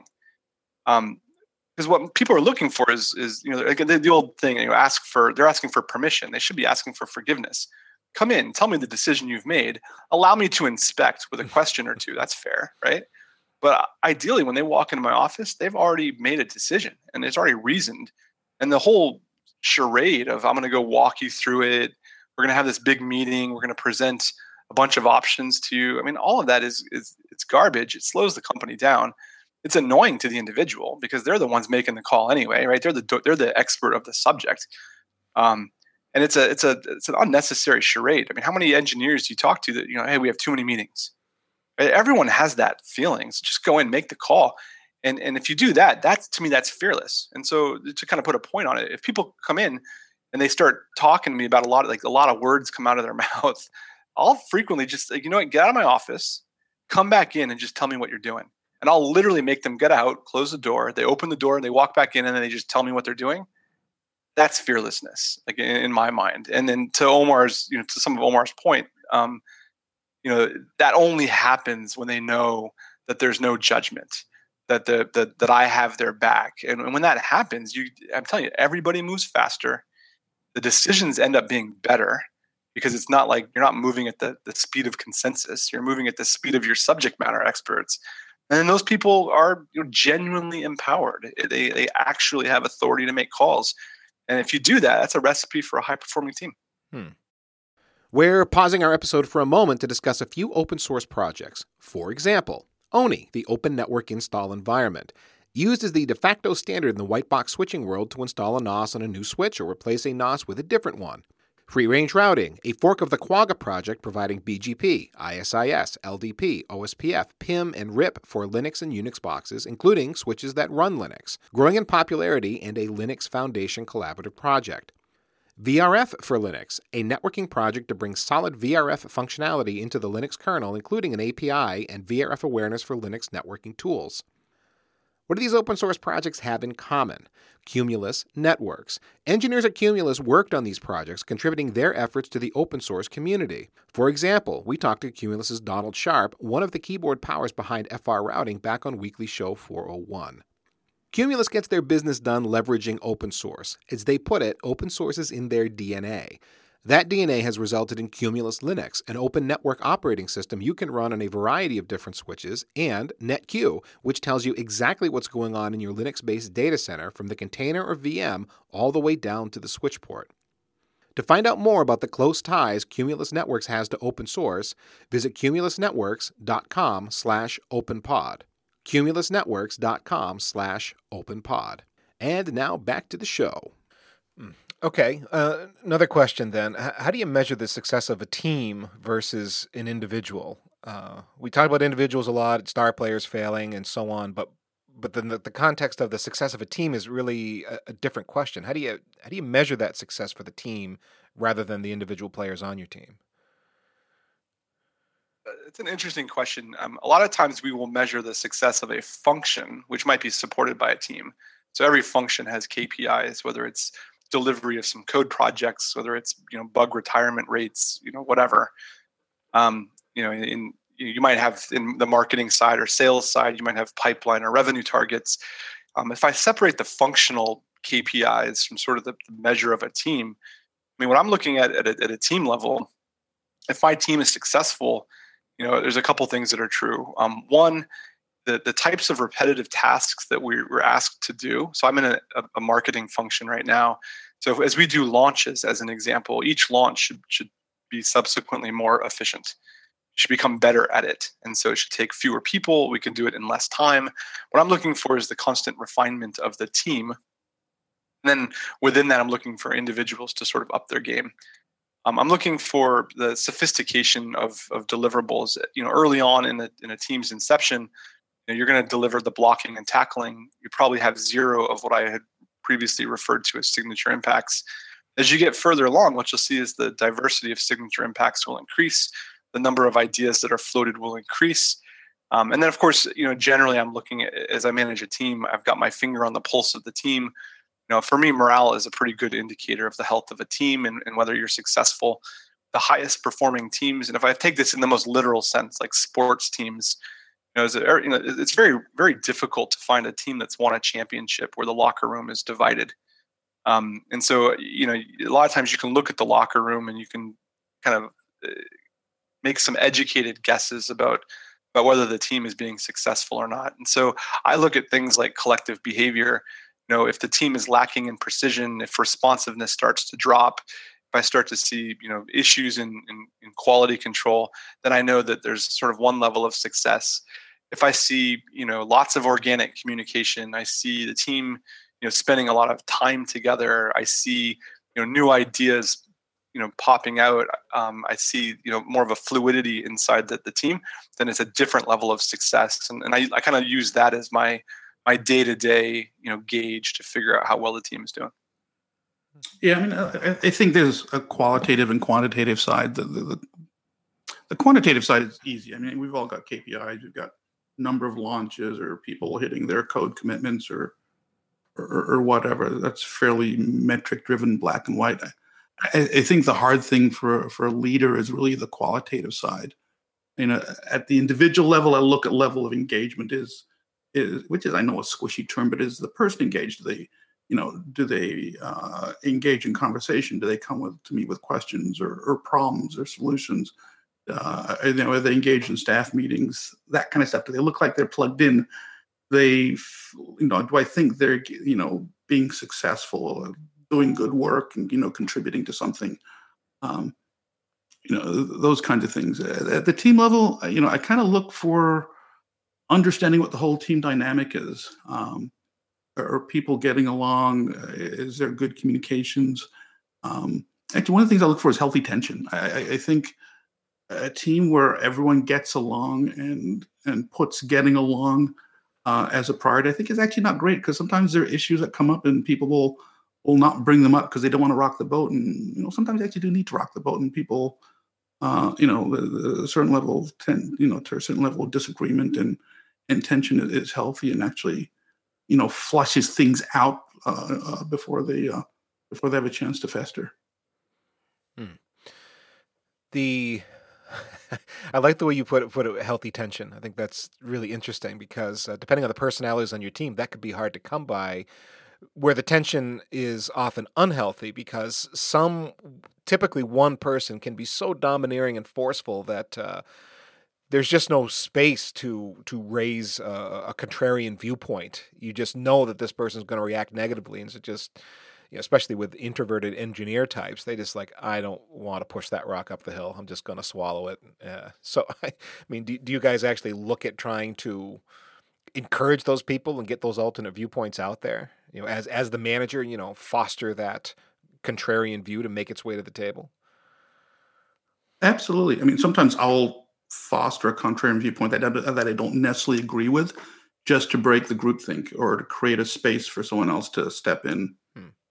Because what people are looking for is the old thing. They're asking for permission. They should be asking for forgiveness. Come in, tell me the decision you've made. Allow me to inspect with a question or two. That's fair, right? But ideally, when they walk into my office, they've already made a decision and it's already reasoned. And the whole charade of I'm going to go walk you through it. We're going to have this big meeting. We're going to present a bunch of options to you. I mean, all of that is it's garbage. It slows the company down. It's annoying to the individual because they're the ones making the call anyway, right? They're the expert of the subject. And it's an unnecessary charade. I mean, how many engineers do you talk to that, hey, we have too many meetings? Right? Everyone has that feeling. So just go in, make the call. And if you do that, to me, that's fearless. And so to kind of put a point on it, if people come in and they start talking to me about a lot of words come out of their mouth, I'll frequently just get out of my office, come back in and just tell me what you're doing. And I'll literally make them get out, close the door. They open the door and they walk back in and then they just tell me what they're doing. That's fearlessness, like in my mind. And then to Omar's, to some of Omar's point, that only happens when they know that there's no judgment, that I have their back. And when that happens, I'm telling you, everybody moves faster. The decisions end up being better because it's not like you're not moving at the speed of consensus. You're moving at the speed of your subject matter experts. And then those people are genuinely empowered. They actually have authority to make calls. And if you do that, that's a recipe for a high-performing team.
We're pausing our episode for a moment to discuss a few open source projects. For example, ONI, the Open Network Install Environment, used as the de facto standard in the white box switching world to install a NOS on a new switch or replace a NOS with a different one. Free-range routing, a fork of the Quagga project providing BGP, ISIS, LDP, OSPF, PIM, and RIP for Linux and Unix boxes, including switches that run Linux, growing in popularity and a Linux Foundation collaborative project. VRF for Linux, a networking project to bring solid VRF functionality into the Linux kernel, including an API and VRF awareness for Linux networking tools. What do these open source projects have in common? Cumulus Networks. Engineers at Cumulus worked on these projects, contributing their efforts to the open source community. For example, we talked to Cumulus's Donald Sharp, one of the keyboard powers behind FR routing, back on Weekly Show 401. Cumulus gets their business done leveraging open source. As they put it, open source is in their DNA. That DNA has resulted in Cumulus Linux, an open network operating system you can run on a variety of different switches, and NetQ, which tells you exactly what's going on in your Linux-based data center from the container or VM all the way down to the switch port. To find out more about the close ties Cumulus Networks has to open source, visit cumulusnetworks.com/openpod. cumulusnetworks.com/openpod. And now back to the show. Okay, another question then. How do you measure the success of a team versus an individual? We talk about individuals a lot, star players failing and so on, but then the context of the success of a team is really a different question. How do you measure that success for the team rather than the individual players on your team?
It's an interesting question. A lot of times we will measure the success of a function, which might be supported by a team. So every function has KPIs, whether it's delivery of some code projects, whether it's bug retirement rates, whatever. You might have in the marketing side or sales side, you might have pipeline or revenue targets. If I separate the functional KPIs from sort of the measure of a team, I mean, what I'm looking at a team level, if my team is successful, there's a couple things that are true. One, the types of repetitive tasks that we're asked to do. So I'm in a marketing function right now. So as we do launches, as an example, each launch should be subsequently more efficient. Should become better at it. And so it should take fewer people. We can do it in less time. What I'm looking for is the constant refinement of the team. And then within that, I'm looking for individuals to sort of up their game. I'm looking for the sophistication of deliverables. Early on in a team's inception, you're going to deliver the blocking and tackling. You probably have zero of what I had previously referred to as signature impacts. As you get further along, what you'll see is the diversity of signature impacts will increase. The number of ideas that are floated will increase. And then, of course, generally I'm looking at, as I manage a team, I've got my finger on the pulse of the team. For me, morale is a pretty good indicator of the health of a team and whether you're successful. The highest performing teams, and if I take this in the most literal sense, like sports teams, it's very, very difficult to find a team that's won a championship where the locker room is divided. And so, a lot of times you can look at the locker room and you can kind of make some educated guesses about whether the team is being successful or not. And so I look at things like collective behavior. If the team is lacking in precision, if responsiveness starts to drop, if I start to see, issues in quality control, then I know that there's sort of one level of success. If I see, lots of organic communication, I see the team, spending a lot of time together, I see, new ideas, popping out, I see, more of a fluidity inside the team, then it's a different level of success. And I kind of use that as my day-to-day, gauge to figure out how well the team is doing.
Yeah, I mean, I think there's a qualitative and quantitative side. The quantitative side is easy. I mean, we've all got KPIs. We've got number of launches or people hitting their code commitments or whatever. That's fairly metric-driven, black and white. I think the hard thing for a leader is really the qualitative side. At the individual level, I look at level of engagement is which is, I know, a squishy term, but is the person engaged? Do they engage in conversation? Do they come to me with questions or problems or solutions? Are they engaged in staff meetings? That kind of stuff. Do they look like they're plugged in? Do I think they're being successful, doing good work, and contributing to something? Those kinds of things. At the team level, I kind of look for understanding what the whole team dynamic is. Are people getting along? Is there good communications? Actually, one of the things I look for is healthy tension. I think a team where everyone gets along and puts getting along as a priority, I think is actually not great, because sometimes there are issues that come up and people will not bring them up because they don't want to rock the boat. And sometimes they actually do need to rock the boat, and people, a certain level of to a certain level of disagreement and tension is healthy and actually, flushes things out before they have a chance to fester.
I like the way you put it, healthy tension. I think that's really interesting because depending on the personalities on your team, that could be hard to come by, where the tension is often unhealthy because typically one person can be so domineering and forceful that there's just no space to raise a contrarian viewpoint. You just know that this person's going to react negatively, and so just, especially with introverted engineer types, they just I don't want to push that rock up the hill. I'm just going to swallow it. So, I mean, do you guys actually look at trying to encourage those people and get those alternate viewpoints out there? As the manager, foster that contrarian view to make its way to the table?
Absolutely. I mean, sometimes I'll foster a contrarian viewpoint that I don't necessarily agree with, just to break the groupthink or to create a space for someone else to step in.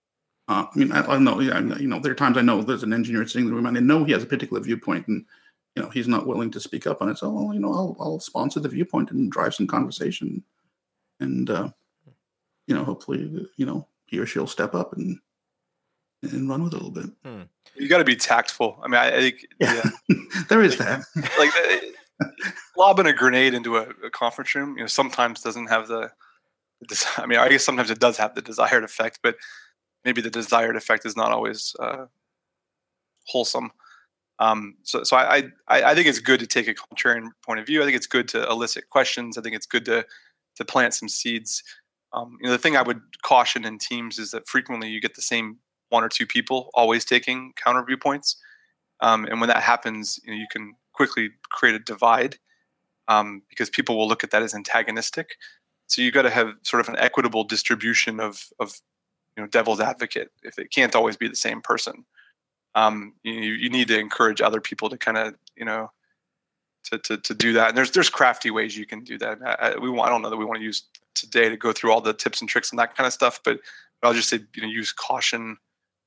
I mean, I know, there are times I know there's an engineer sitting in the room and I know he has a particular viewpoint, and he's not willing to speak up on it. So, well, I'll sponsor the viewpoint and drive some conversation, and hopefully, he or she'll step up and run with it a little bit.
You got to be tactful. I mean, I think
there is that.
Like lobbing a grenade into a conference room, sometimes doesn't have the. I mean, I guess sometimes it does have the desired effect, but maybe the desired effect is not always wholesome. So I think it's good to take a contrarian point of view. I think it's good to elicit questions. I think it's good to plant some seeds. The thing I would caution in teams is that frequently you get the same one or two people always taking counter viewpoints. And when that happens, you can quickly create a divide because people will look at that as antagonistic. So you got to have sort of an equitable distribution of devil's advocate. If it can't always be the same person, you need to encourage other people to kind of to do that. And there's crafty ways you can do that. I don't know that we want to use today to go through all the tips and tricks and that kind of stuff, but I'll just say use caution,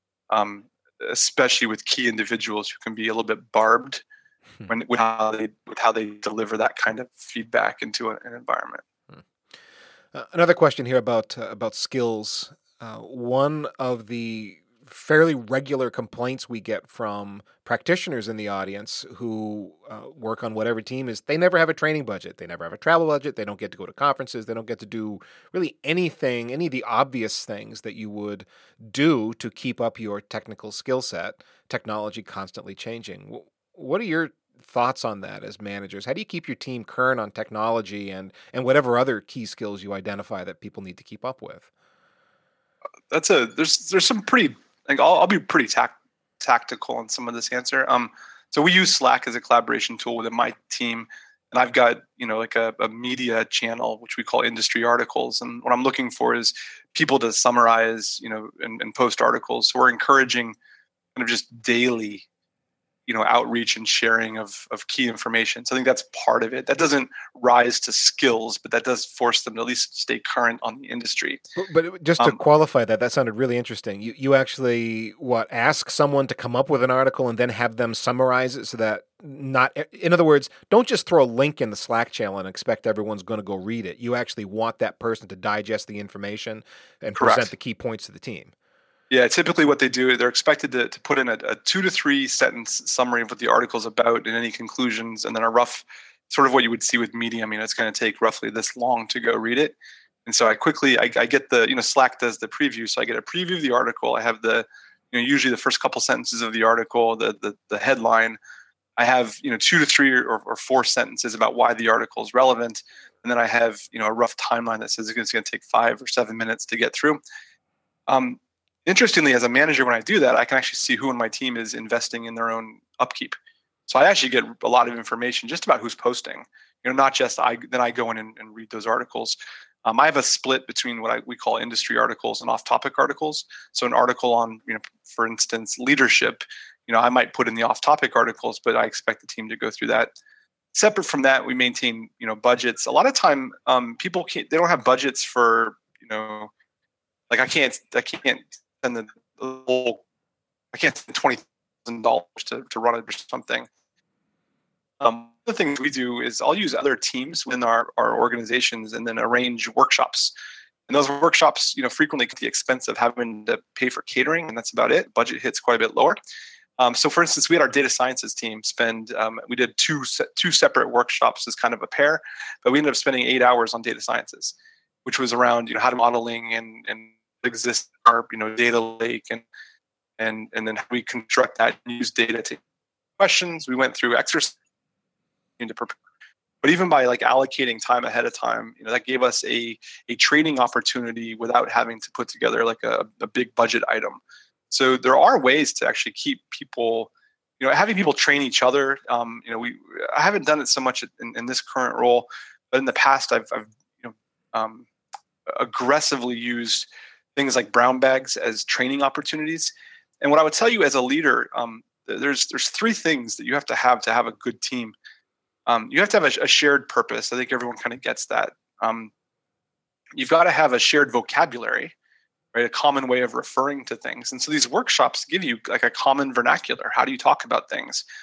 especially with key individuals who can be a little bit barbed with how they deliver that kind of feedback into an environment.
Another question here about skills. One of the fairly regular complaints we get from practitioners in the audience who work on whatever team is they never have a training budget. They never have a travel budget. They don't get to go to conferences. They don't get to do really anything, any of the obvious things that you would do to keep up your technical skill set, technology constantly changing. What are your thoughts on that as managers? How do you keep your team current on technology and whatever other key skills you identify that people need to keep up with?
There's some pretty, like I'll be pretty tactical on some of this answer. So we use Slack as a collaboration tool within my team, and I've got like a media channel which we call industry articles, and what I'm looking for is people to summarize and post articles. So we're encouraging kind of just daily outreach and sharing of key information. So I think that's part of it. That doesn't rise to skills, but that does force them to at least stay current on the industry.
But just to qualify that sounded really interesting. You actually ask someone to come up with an article and then have them summarize it so that in other words, don't just throw a link in the Slack channel and expect everyone's going to go read it. You actually want that person to digest the information and present the key points to the team.
Yeah, typically what they do, they're expected to put in a 2 to 3 sentence summary of what the article's about and any conclusions, and then a rough sort of what you would see with Medium. It's going to take roughly this long to go read it. And so I get the, Slack does the preview. So I get a preview of the article. I have the, usually the first couple sentences of the article, the headline. I have, 2 to 3 or 4 sentences about why the article is relevant. And then I have, a rough timeline that says it's going to take 5 or 7 minutes to get through. Interestingly, as a manager, when I do that, I can actually see who in my team is investing in their own upkeep. So I actually get a lot of information just about who's posting. Not just then I go in and read those articles. I have a split between what we call industry articles and off-topic articles. So an article on, for instance, leadership, I might put in the off-topic articles, but I expect the team to go through that. Separate from that, we maintain, budgets. A lot of time, people they don't have budgets for, like I can't spend I can't spend $20,000 to run it or something. The things we do is I'll use other teams within our organizations and then arrange workshops. And those workshops, frequently at the expense of having to pay for catering, and that's about it. Budget hits quite a bit lower. So, for instance, we had our data sciences team we did two separate workshops as kind of a pair, but we ended up spending 8 hours on data sciences, which was around how to modeling and exist in our data lake and then how we construct that and use data to questions. We went through exercise to prepare, but even by allocating time ahead of time, that gave us a training opportunity without having to put together a big budget item. So there are ways to actually keep people, having people train each other. I haven't done it so much in this current role, but in the past I've aggressively used things like brown bags as training opportunities. And what I would tell you as a leader, there's 3 things that you have to have a good team. You have to have a shared purpose. I think everyone kind of gets that. You've got to have a shared vocabulary, right? A common way of referring to things. And so these workshops give you a common vernacular. How do you talk about things?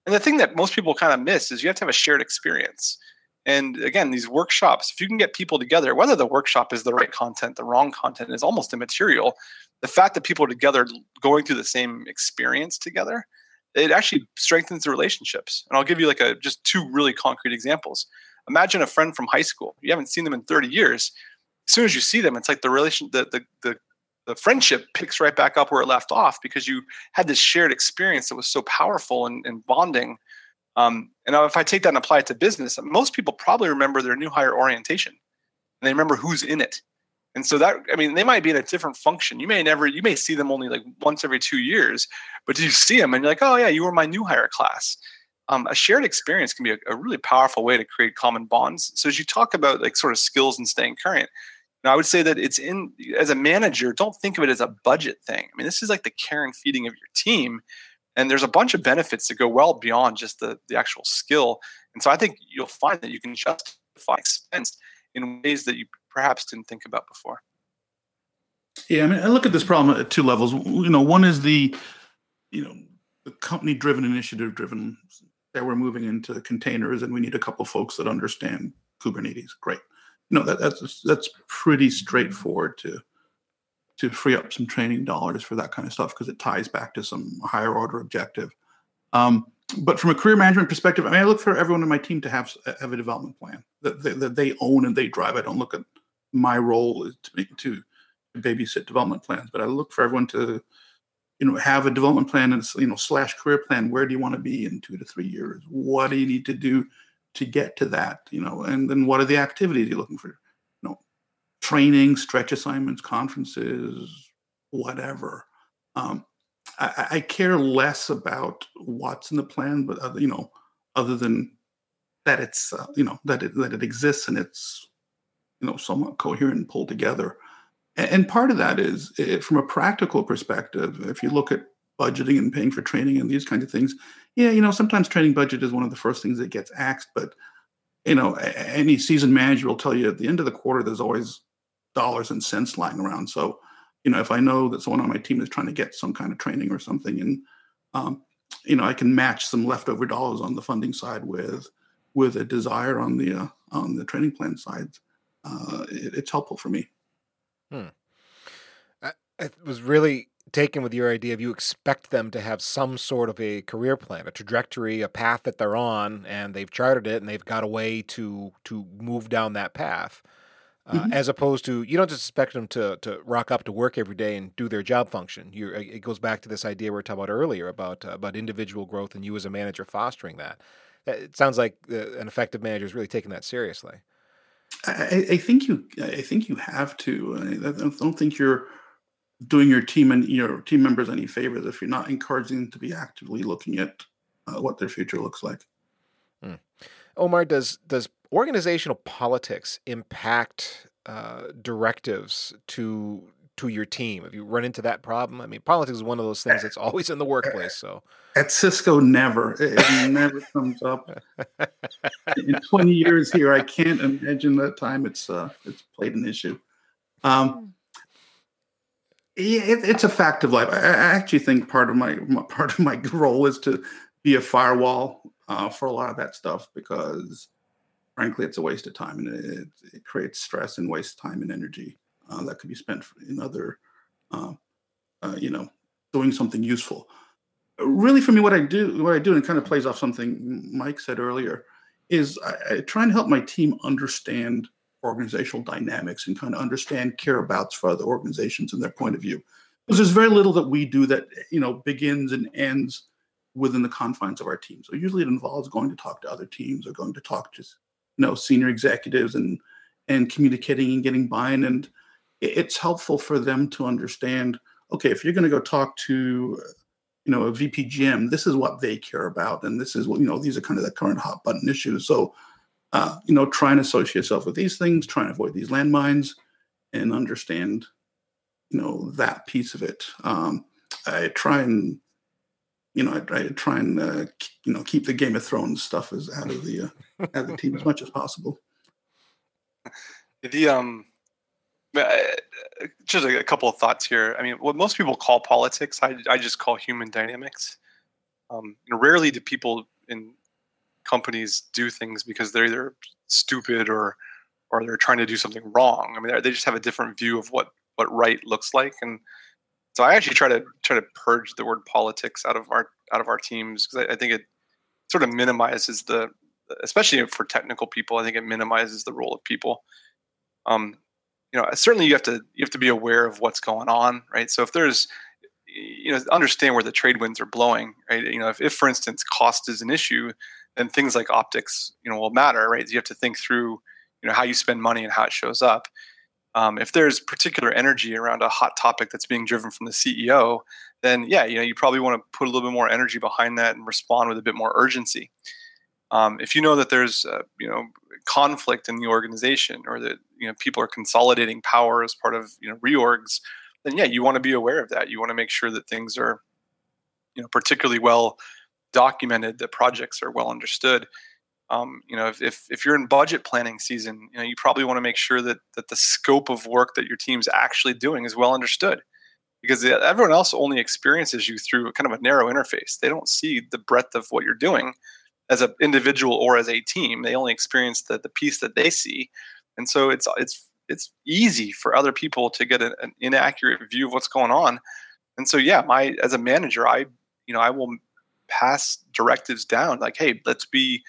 And the thing that most people kind of miss is you have to have a shared experience. And again, these workshops, if you can get people together, whether the workshop is the right content, the wrong content is almost immaterial. The fact that people are together going through the same experience together, it actually strengthens the relationships. And I'll give you like just two really concrete examples. Imagine a friend from high school. You haven't seen them in 30 years. As soon as you see them, it's like the friendship picks right back up where it left off because you had this shared experience that was so powerful and bonding. And now if I take that and apply it to business, most people probably remember their new hire orientation and they remember who's in it. And so they might be in a different function. You may see them only like once every 2 years, but you see them and you're like, oh yeah, you were my new hire class. A shared experience can be a really powerful way to create common bonds. So as you talk about like sort of skills and staying current, I would say that as a manager, don't think of it as a budget thing. I mean, this is like the care and feeding of your team. And there's a bunch of benefits that go well beyond just the actual skill. And so I think you'll find that you can justify expense in ways that you perhaps didn't think about before.
Yeah, I mean, I look at this problem at two levels. One is the company-driven, initiative-driven, that we're moving into containers and we need a couple of folks that understand Kubernetes. Great. That's pretty straightforward to free up some training dollars for that kind of stuff because it ties back to some higher order objective. But from a career management perspective, I look for everyone in my team to have a development plan that they own and they drive. I don't look at my role to babysit development plans, but I look for everyone to have a development plan and / career plan. Where do you want to be in 2 to 3 years? What do you need to do to get to that? And then what are the activities you're looking for? Training, stretch assignments, conferences, whatever. I care less about what's in the plan, but other than that it's that it exists and it's somewhat coherent and pulled together. And part of that is from a practical perspective. If you look at budgeting and paying for training and these kinds of things, sometimes training budget is one of the first things that gets axed. But any seasoned manager will tell you at the end of the quarter, there's always dollars and cents lying around. So, if I know that someone on my team is trying to get some kind of training or something, and I can match some leftover dollars on the funding side with a desire on the training plan side, it's helpful for me.
I was really taken with your idea of you expect them to have some sort of a career plan, a trajectory, a path that they're on, and they've charted it and they've got a way to move down that path. As opposed to, you don't just expect them to rock up to work every day and do their job function. It goes back to this idea we were talking about earlier about individual growth and you as a manager fostering that. It sounds like an effective manager is really taking that seriously.
I think you have to. I don't think you're doing your team and your team members any favors if you're not encouraging them to be actively looking at what their future looks like.
Omar, does organizational politics impact directives to your team? Have you run into that problem? I mean, politics is one of those things that's always in the workplace. So
at Cisco, never. It never comes up. In 20 years here, I can't imagine that time it's played an issue. It's a fact of life. I actually think part of my role is to be a firewall for a lot of that stuff because, frankly, it's a waste of time and it creates stress and wastes time and energy that could be spent in other, doing something useful. Really, for me, what I do, and it kind of plays off something Mike said earlier, is I try and help my team understand organizational dynamics and kind of understand care-abouts for other organizations and their point of view. Because there's very little that we do that begins and ends within the confines of our team. So usually it involves going to talk to other teams or going to talk to senior executives and communicating and getting buy-in. And it's helpful for them to understand, okay, if you're going to go talk to a VP GM, this is what they care about, and this is what these are kind of the current hot button issues. So try and associate yourself with these things, try and avoid these landmines, and understand that piece of it. I try and keep the Game of Thrones stuff as out of the team as much as possible.
Just a couple of thoughts here. I mean, what most people call politics, I just call human dynamics. Rarely do people in companies do things because they're either stupid or they're trying to do something wrong. I mean, they just have a different view of what right looks like. And so I actually try to purge the word politics out of our teams, because I think it sort of minimizes especially for technical people, I think it minimizes the role of people. Certainly you have to be aware of what's going on, right? So if there's, understand where the trade winds are blowing, right? If for instance cost is an issue, then things like optics, will matter, right? You have to think through, how you spend money and how it shows up. If there's particular energy around a hot topic that's being driven from the CEO, then you probably want to put a little bit more energy behind that and respond with a bit more urgency. If you know that there's conflict in the organization, or that people are consolidating power as part of reorgs, then you want to be aware of that. You want to make sure that things are particularly well documented, that projects are well understood. If you're in budget planning season, you probably want to make sure that the scope of work that your team's actually doing is well understood, because everyone else only experiences you through kind of a narrow interface. They don't see the breadth of what you're doing as an individual or as a team. They only experience the piece that they see. And so it's easy for other people to get an inaccurate view of what's going on. And so, as a manager, I will pass directives down like, hey, let's be,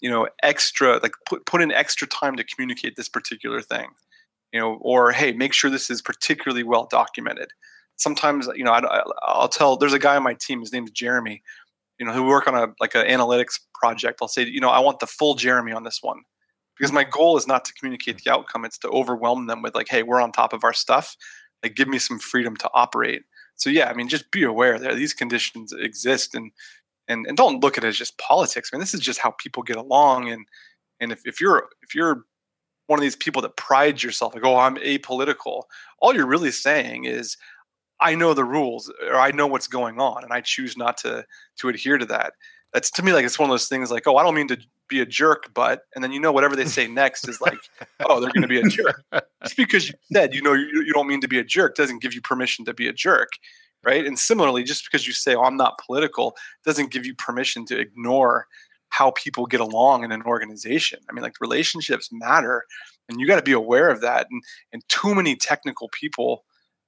extra, like put in extra time to communicate this particular thing, or, hey, make sure this is particularly well documented. Sometimes, I'll tell, there's a guy on my team, his name is Jeremy, who work on an analytics project. I'll say, I want the full Jeremy on this one, because my goal is not to communicate the outcome. It's to overwhelm them with like, hey, we're on top of our stuff. Like, give me some freedom to operate. So just be aware that these conditions exist, and don't look at it as just politics. This is just how people get along. And if you're one of these people that prides yourself, like, oh, I'm apolitical, all you're really saying is, I know the rules, or I know what's going on, and I choose not to adhere to that. That's, to me, like, it's one of those things like, oh, I don't mean to be a jerk, but, and then whatever they say next is like, oh, they're going to be a jerk. Just because you said you don't mean to be a jerk doesn't give you permission to be a jerk, right? And similarly, just because you say, oh, I'm not political, doesn't give you permission to ignore how people get along in an organization. Relationships matter, and you got to be aware of that. And too many technical people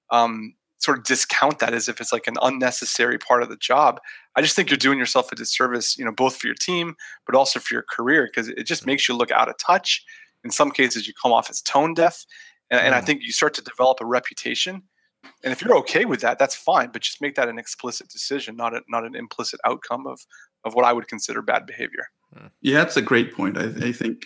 sort of discount that as if it's like an unnecessary part of the job. I just think you're doing yourself a disservice, both for your team, but also for your career, because it just makes you look out of touch. In some cases, you come off as tone deaf. And I think you start to develop a reputation. And if you're okay with that, that's fine, but just make that an explicit decision, not an implicit outcome of what I would consider bad behavior.
Yeah, that's a great point. I think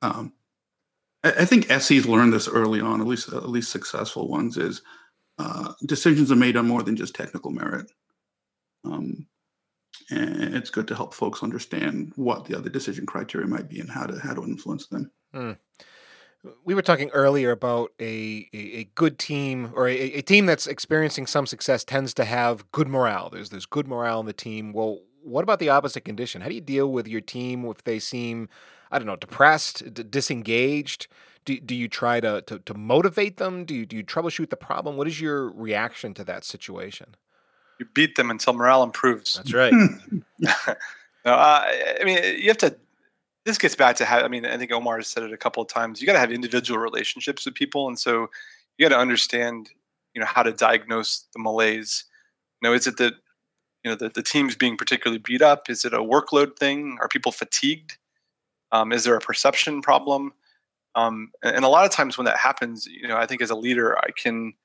SEs learned this early on, at least successful ones, is decisions are made on more than just technical merit. And it's good to help folks understand what the other decision criteria might be and how to influence them.
We were talking earlier about a good team, or a team that's experiencing some success tends to have good morale. There's good morale in the team. Well, what about the opposite condition? How do you deal with your team if they seem, I don't know, depressed, disengaged? Do you try to motivate them? Do you troubleshoot the problem? What is your reaction to that situation?
You beat them until morale improves.
That's right.
You have to. This gets back to how. I think Omar has said it a couple of times. You got to have individual relationships with people, and so you got to understand, how to diagnose the malaise. Is it that the team's being particularly beat up? Is it a workload thing? Are people fatigued? Is there a perception problem? And a lot of times when that happens, I think as a leader, I can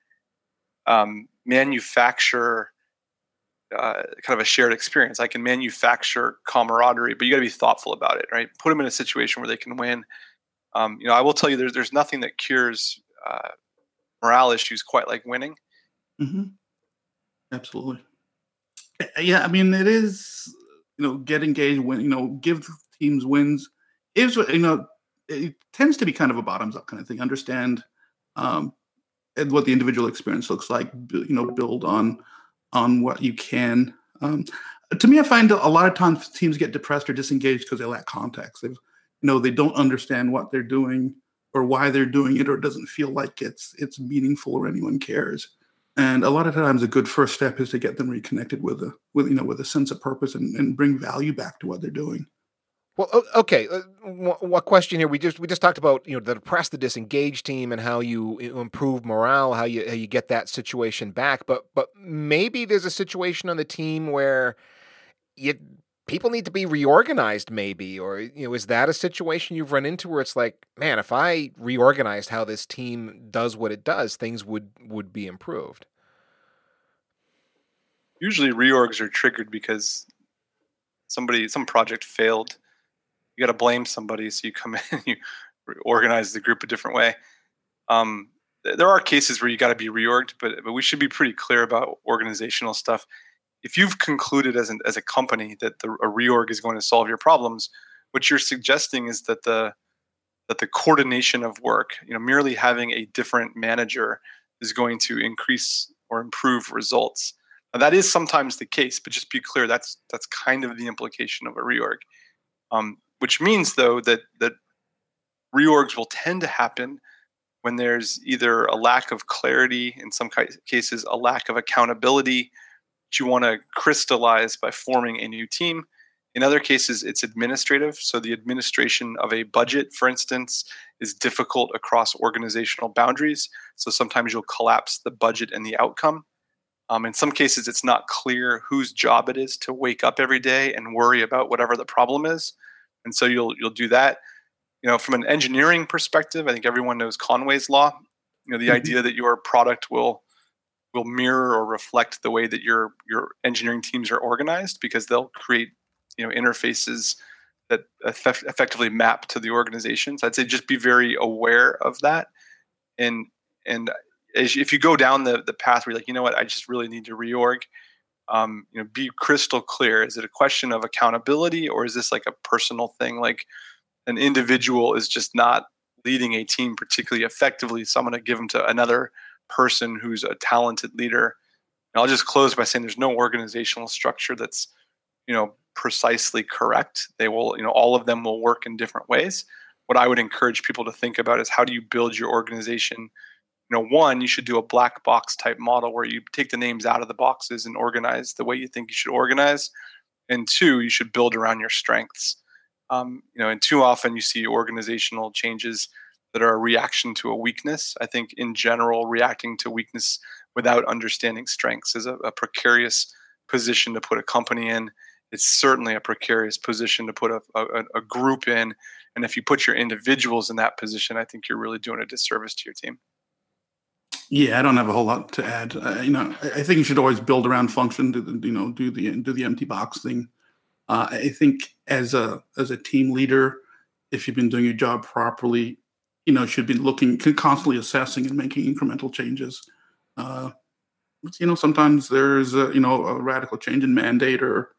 manufacture kind of a shared experience. I can manufacture camaraderie, but you got to be thoughtful about it, right? Put them in a situation where they can win. I will tell you, there's nothing that cures morale issues quite like winning.
Mm-hmm. Absolutely. Yeah, it is, get engaged, win, give teams wins. Is it tends to be kind of a bottoms-up kind of thing. Understand what the individual experience looks like. Build on what you can. To me, I find a lot of times teams get depressed or disengaged because they lack context. They don't understand what they're doing or why they're doing it, or it doesn't feel like it's meaningful or anyone cares. And a lot of times, a good first step is to get them reconnected with a sense of purpose and bring value back to what they're doing.
Well, okay. What question here? We just talked about the depressed, the disengaged team, and how you improve morale, how you get that situation back. But maybe there's a situation on the team where people need to be reorganized, maybe, or is that a situation you've run into where it's like, man, if I reorganized how this team does what it does, things would be improved?
Usually, reorgs are triggered because some project failed. You got to blame somebody, so you come in and you organize the group a different way. There are cases where you got to be reorged, but we should be pretty clear about organizational stuff. If you've concluded as a company that a reorg is going to solve your problems, what you're suggesting is that the coordination of work, merely having a different manager, is going to increase or improve results. Now, that is sometimes the case, but just be clear, that's kind of the implication of a reorg. Which means, though, that reorgs will tend to happen when there's either a lack of clarity, in some cases, a lack of accountability that you want to crystallize by forming a new team. In other cases, it's administrative. So the administration of a budget, for instance, is difficult across organizational boundaries. So sometimes you'll collapse the budget and the outcome. In some cases, it's not clear whose job it is to wake up every day and worry about whatever the problem is. And so you'll do that. From an engineering perspective, I think everyone knows Conway's law. The idea that your product will mirror or reflect the way that your engineering teams are organized, because they'll create interfaces that effectively map to the organization. So I'd say just be very aware of that. And if you go down the path where you're like, you know what, I just really need to reorg, be crystal clear. Is it a question of accountability, or is this like a personal thing? Like an individual is just not leading a team particularly effectively, so I'm going to give them to another person who's a talented leader. And I'll just close by saying there's no organizational structure that's, precisely correct. They will, all of them will work in different ways. What I would encourage people to think about is, how do you build your organization? One, you should do a black box type model where you take the names out of the boxes and organize the way you think you should organize. And two, you should build around your strengths. And too often you see organizational changes that are a reaction to a weakness. I think in general, reacting to weakness without understanding strengths is a precarious position to put a company in. It's certainly a precarious position to put a group in. And if you put your individuals in that position, I think you're really doing a disservice to your team.
Yeah, I don't have a whole lot to add. I think you should always build around function. Do the empty box thing. I think as a team leader, if you've been doing your job properly, should be constantly assessing and making incremental changes. Sometimes there's a radical change in mandate or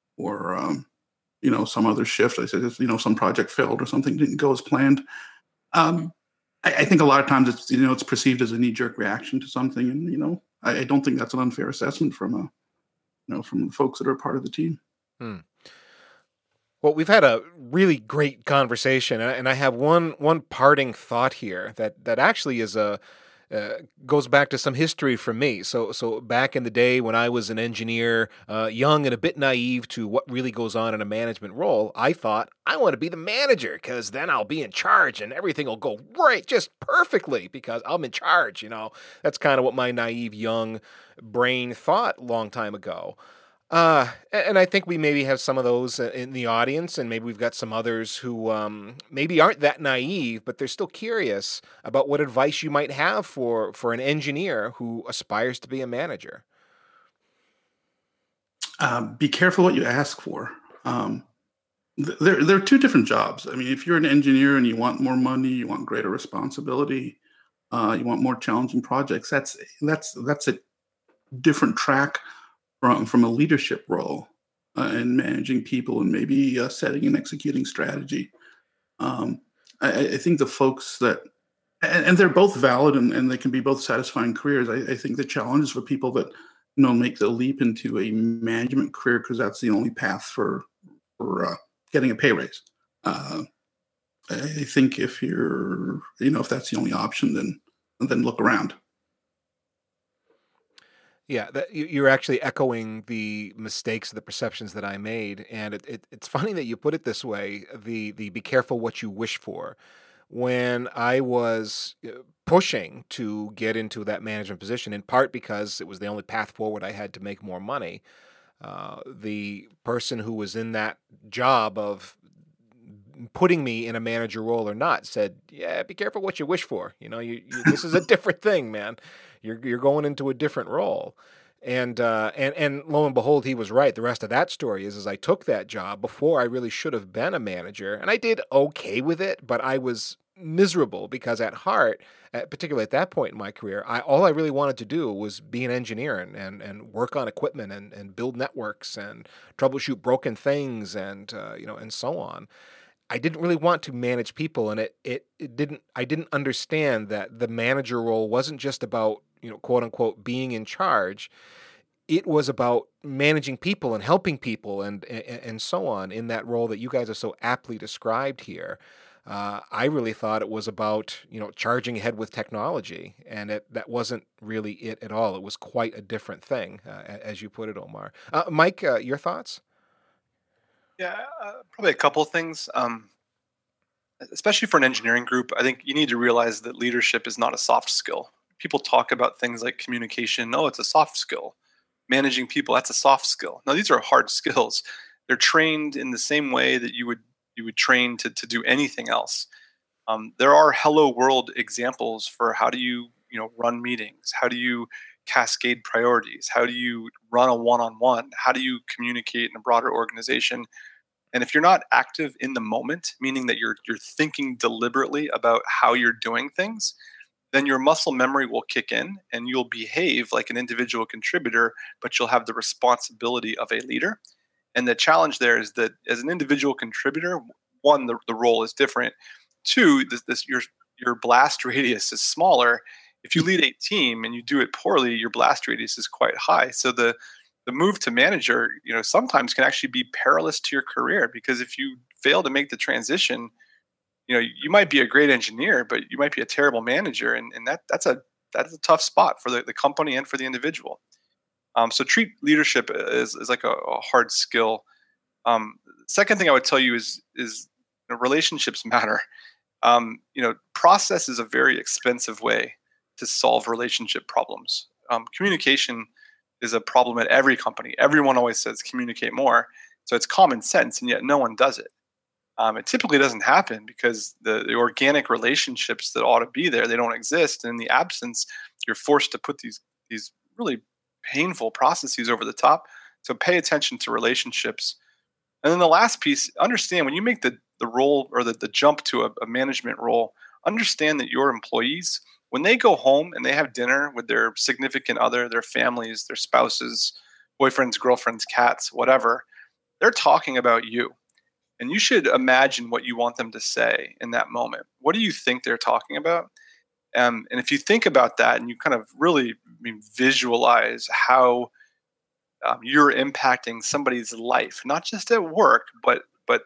some other shift. I said, some project failed or something didn't go as planned. I think a lot of times it's perceived as a knee-jerk reaction to something, and I don't think that's an unfair assessment from from the folks that are part of the team.
Well, we've had a really great conversation, and I have one parting thought here that actually is goes back to some history for me. So back in the day when I was an engineer, young and a bit naive to what really goes on in a management role, I thought, I want to be the manager because then I'll be in charge and everything will go right, just perfectly because I'm in charge. That's kind of what my naive young brain thought long time ago. And I think we maybe have some of those in the audience, and maybe we've got some others who maybe aren't that naive, but they're still curious about what advice you might have for an engineer who aspires to be a manager.
Be careful what you ask for. There are two different jobs. I mean, if you're an engineer and you want more money, you want greater responsibility, you want more challenging projects, that's a different track from a leadership role and managing people and maybe setting and executing strategy. I think the folks that, and they're both valid and they can be both satisfying careers. I think the challenge is for people that make the leap into a management career because that's the only path for getting a pay raise. I think if you're, if that's the only option, then look around.
Yeah, you're actually echoing the mistakes, the perceptions that I made, and it's funny that you put it this way. The be careful what you wish for. When I was pushing to get into that management position, in part because it was the only path forward I had to make more money, the person who was in that job of putting me in a manager role or not said, "Yeah, be careful what you wish for. This is a different thing, man. You're going into a different role." And lo and behold, he was right. The rest of that story is I took that job before I really should have been a manager, and I did okay with it, but I was miserable because at heart, particularly at that point in my career, all I really wanted to do was be an engineer and work on equipment and build networks and troubleshoot broken things and and so on. I didn't really want to manage people, and I didn't understand that the manager role wasn't just about, quote unquote, being in charge. It was about managing people and helping people and so on in that role that you guys have so aptly described here. I really thought it was about, charging ahead with technology, and that wasn't really it at all. It was quite a different thing, as you put it, Omar. Mike, your thoughts?
Yeah, probably a couple of things. Especially for an engineering group, I think you need to realize that leadership is not a soft skill. People talk about things like communication. Oh, it's a soft skill. Managing people, that's a soft skill. No, these are hard skills. They're trained in the same way that you would train to do anything else. There are hello world examples for how do you run meetings? How do you cascade priorities? How do you run a one-on-one? How do you communicate in a broader organization? And if you're not active in the moment, meaning that you're thinking deliberately about how you're doing things, then your muscle memory will kick in and you'll behave like an individual contributor, but you'll have the responsibility of a leader. And the challenge there is that as an individual contributor, one, the role is different. Two, your blast radius is smaller. If you lead a team and you do it poorly, your blast radius is quite high. So the move to manager, sometimes can actually be perilous to your career, because if you fail to make the transition, you might be a great engineer, but you might be a terrible manager, and that's a tough spot for the company and for the individual. So treat leadership as like a hard skill. Second thing I would tell you is relationships matter. Process is a very expensive way to solve relationship problems. Communication is a problem at every company. Everyone always says communicate more. So it's common sense, and yet no one does it. It typically doesn't happen because the organic relationships that ought to be there, they don't exist. And in the absence, you're forced to put these really painful processes over the top. So pay attention to relationships. And then the last piece, understand when you make the role or the jump to a management role, understand that your employees, when they go home and they have dinner with their significant other, their families, their spouses, boyfriends, girlfriends, cats, whatever, they're talking about you. And you should imagine what you want them to say in that moment. What do you think they're talking about? And if you think about that and you kind of really visualize how you're impacting somebody's life, not just at work, but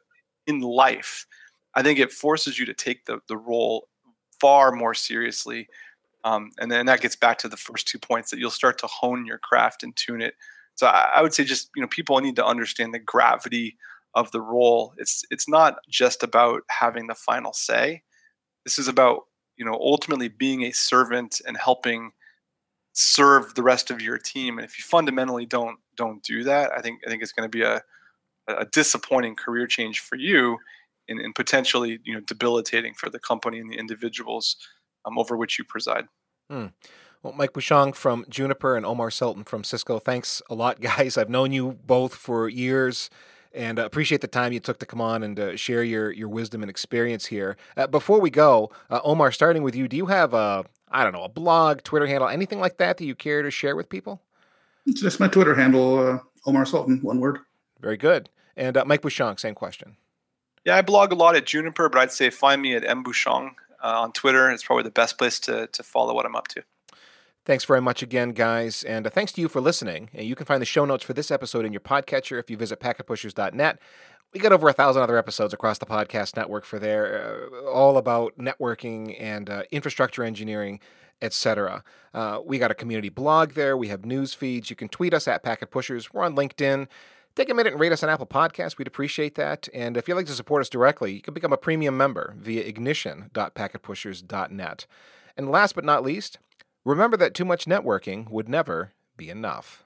in life, I think it forces you to take the role far more seriously. And then that gets back to the first 2 points, that you'll start to hone your craft and tune it. So I would say just, people need to understand the gravity of the role. It's not just about having the final say. This is about, ultimately being a servant and helping serve the rest of your team. And if you fundamentally don't do that, I think it's going to be a disappointing career change for you, and potentially debilitating for the company and the individuals over which you preside.
Well, Mike Bushong from Juniper and Omar Sultan from Cisco, thanks a lot, guys. I've known you both for years, and appreciate the time you took to come on and share your wisdom and experience here. Before we go, Omar, starting with you, do you have a blog, Twitter handle, anything like that you care to share with people?
It's just my Twitter handle, Omar Sultan, one word.
Very good. And Mike Bushong, same question.
Yeah, I blog a lot at Juniper, but I'd say find me at mbushong on Twitter. It's probably the best place to follow what I'm up to.
Thanks very much again, guys. And thanks to you for listening. And you can find the show notes for this episode in your podcatcher if you visit packetpushers.net. We got over 1,000 other episodes across the podcast network for there, all about networking and infrastructure engineering etc. We got a community blog there. We have news feeds. You can tweet us at Packet Pushers. We're on LinkedIn. Take a minute and rate us on Apple Podcasts. We'd appreciate that. And if you'd like to support us directly, you can become a premium member via ignition.packetpushers.net. And last but not least, remember that too much networking would never be enough.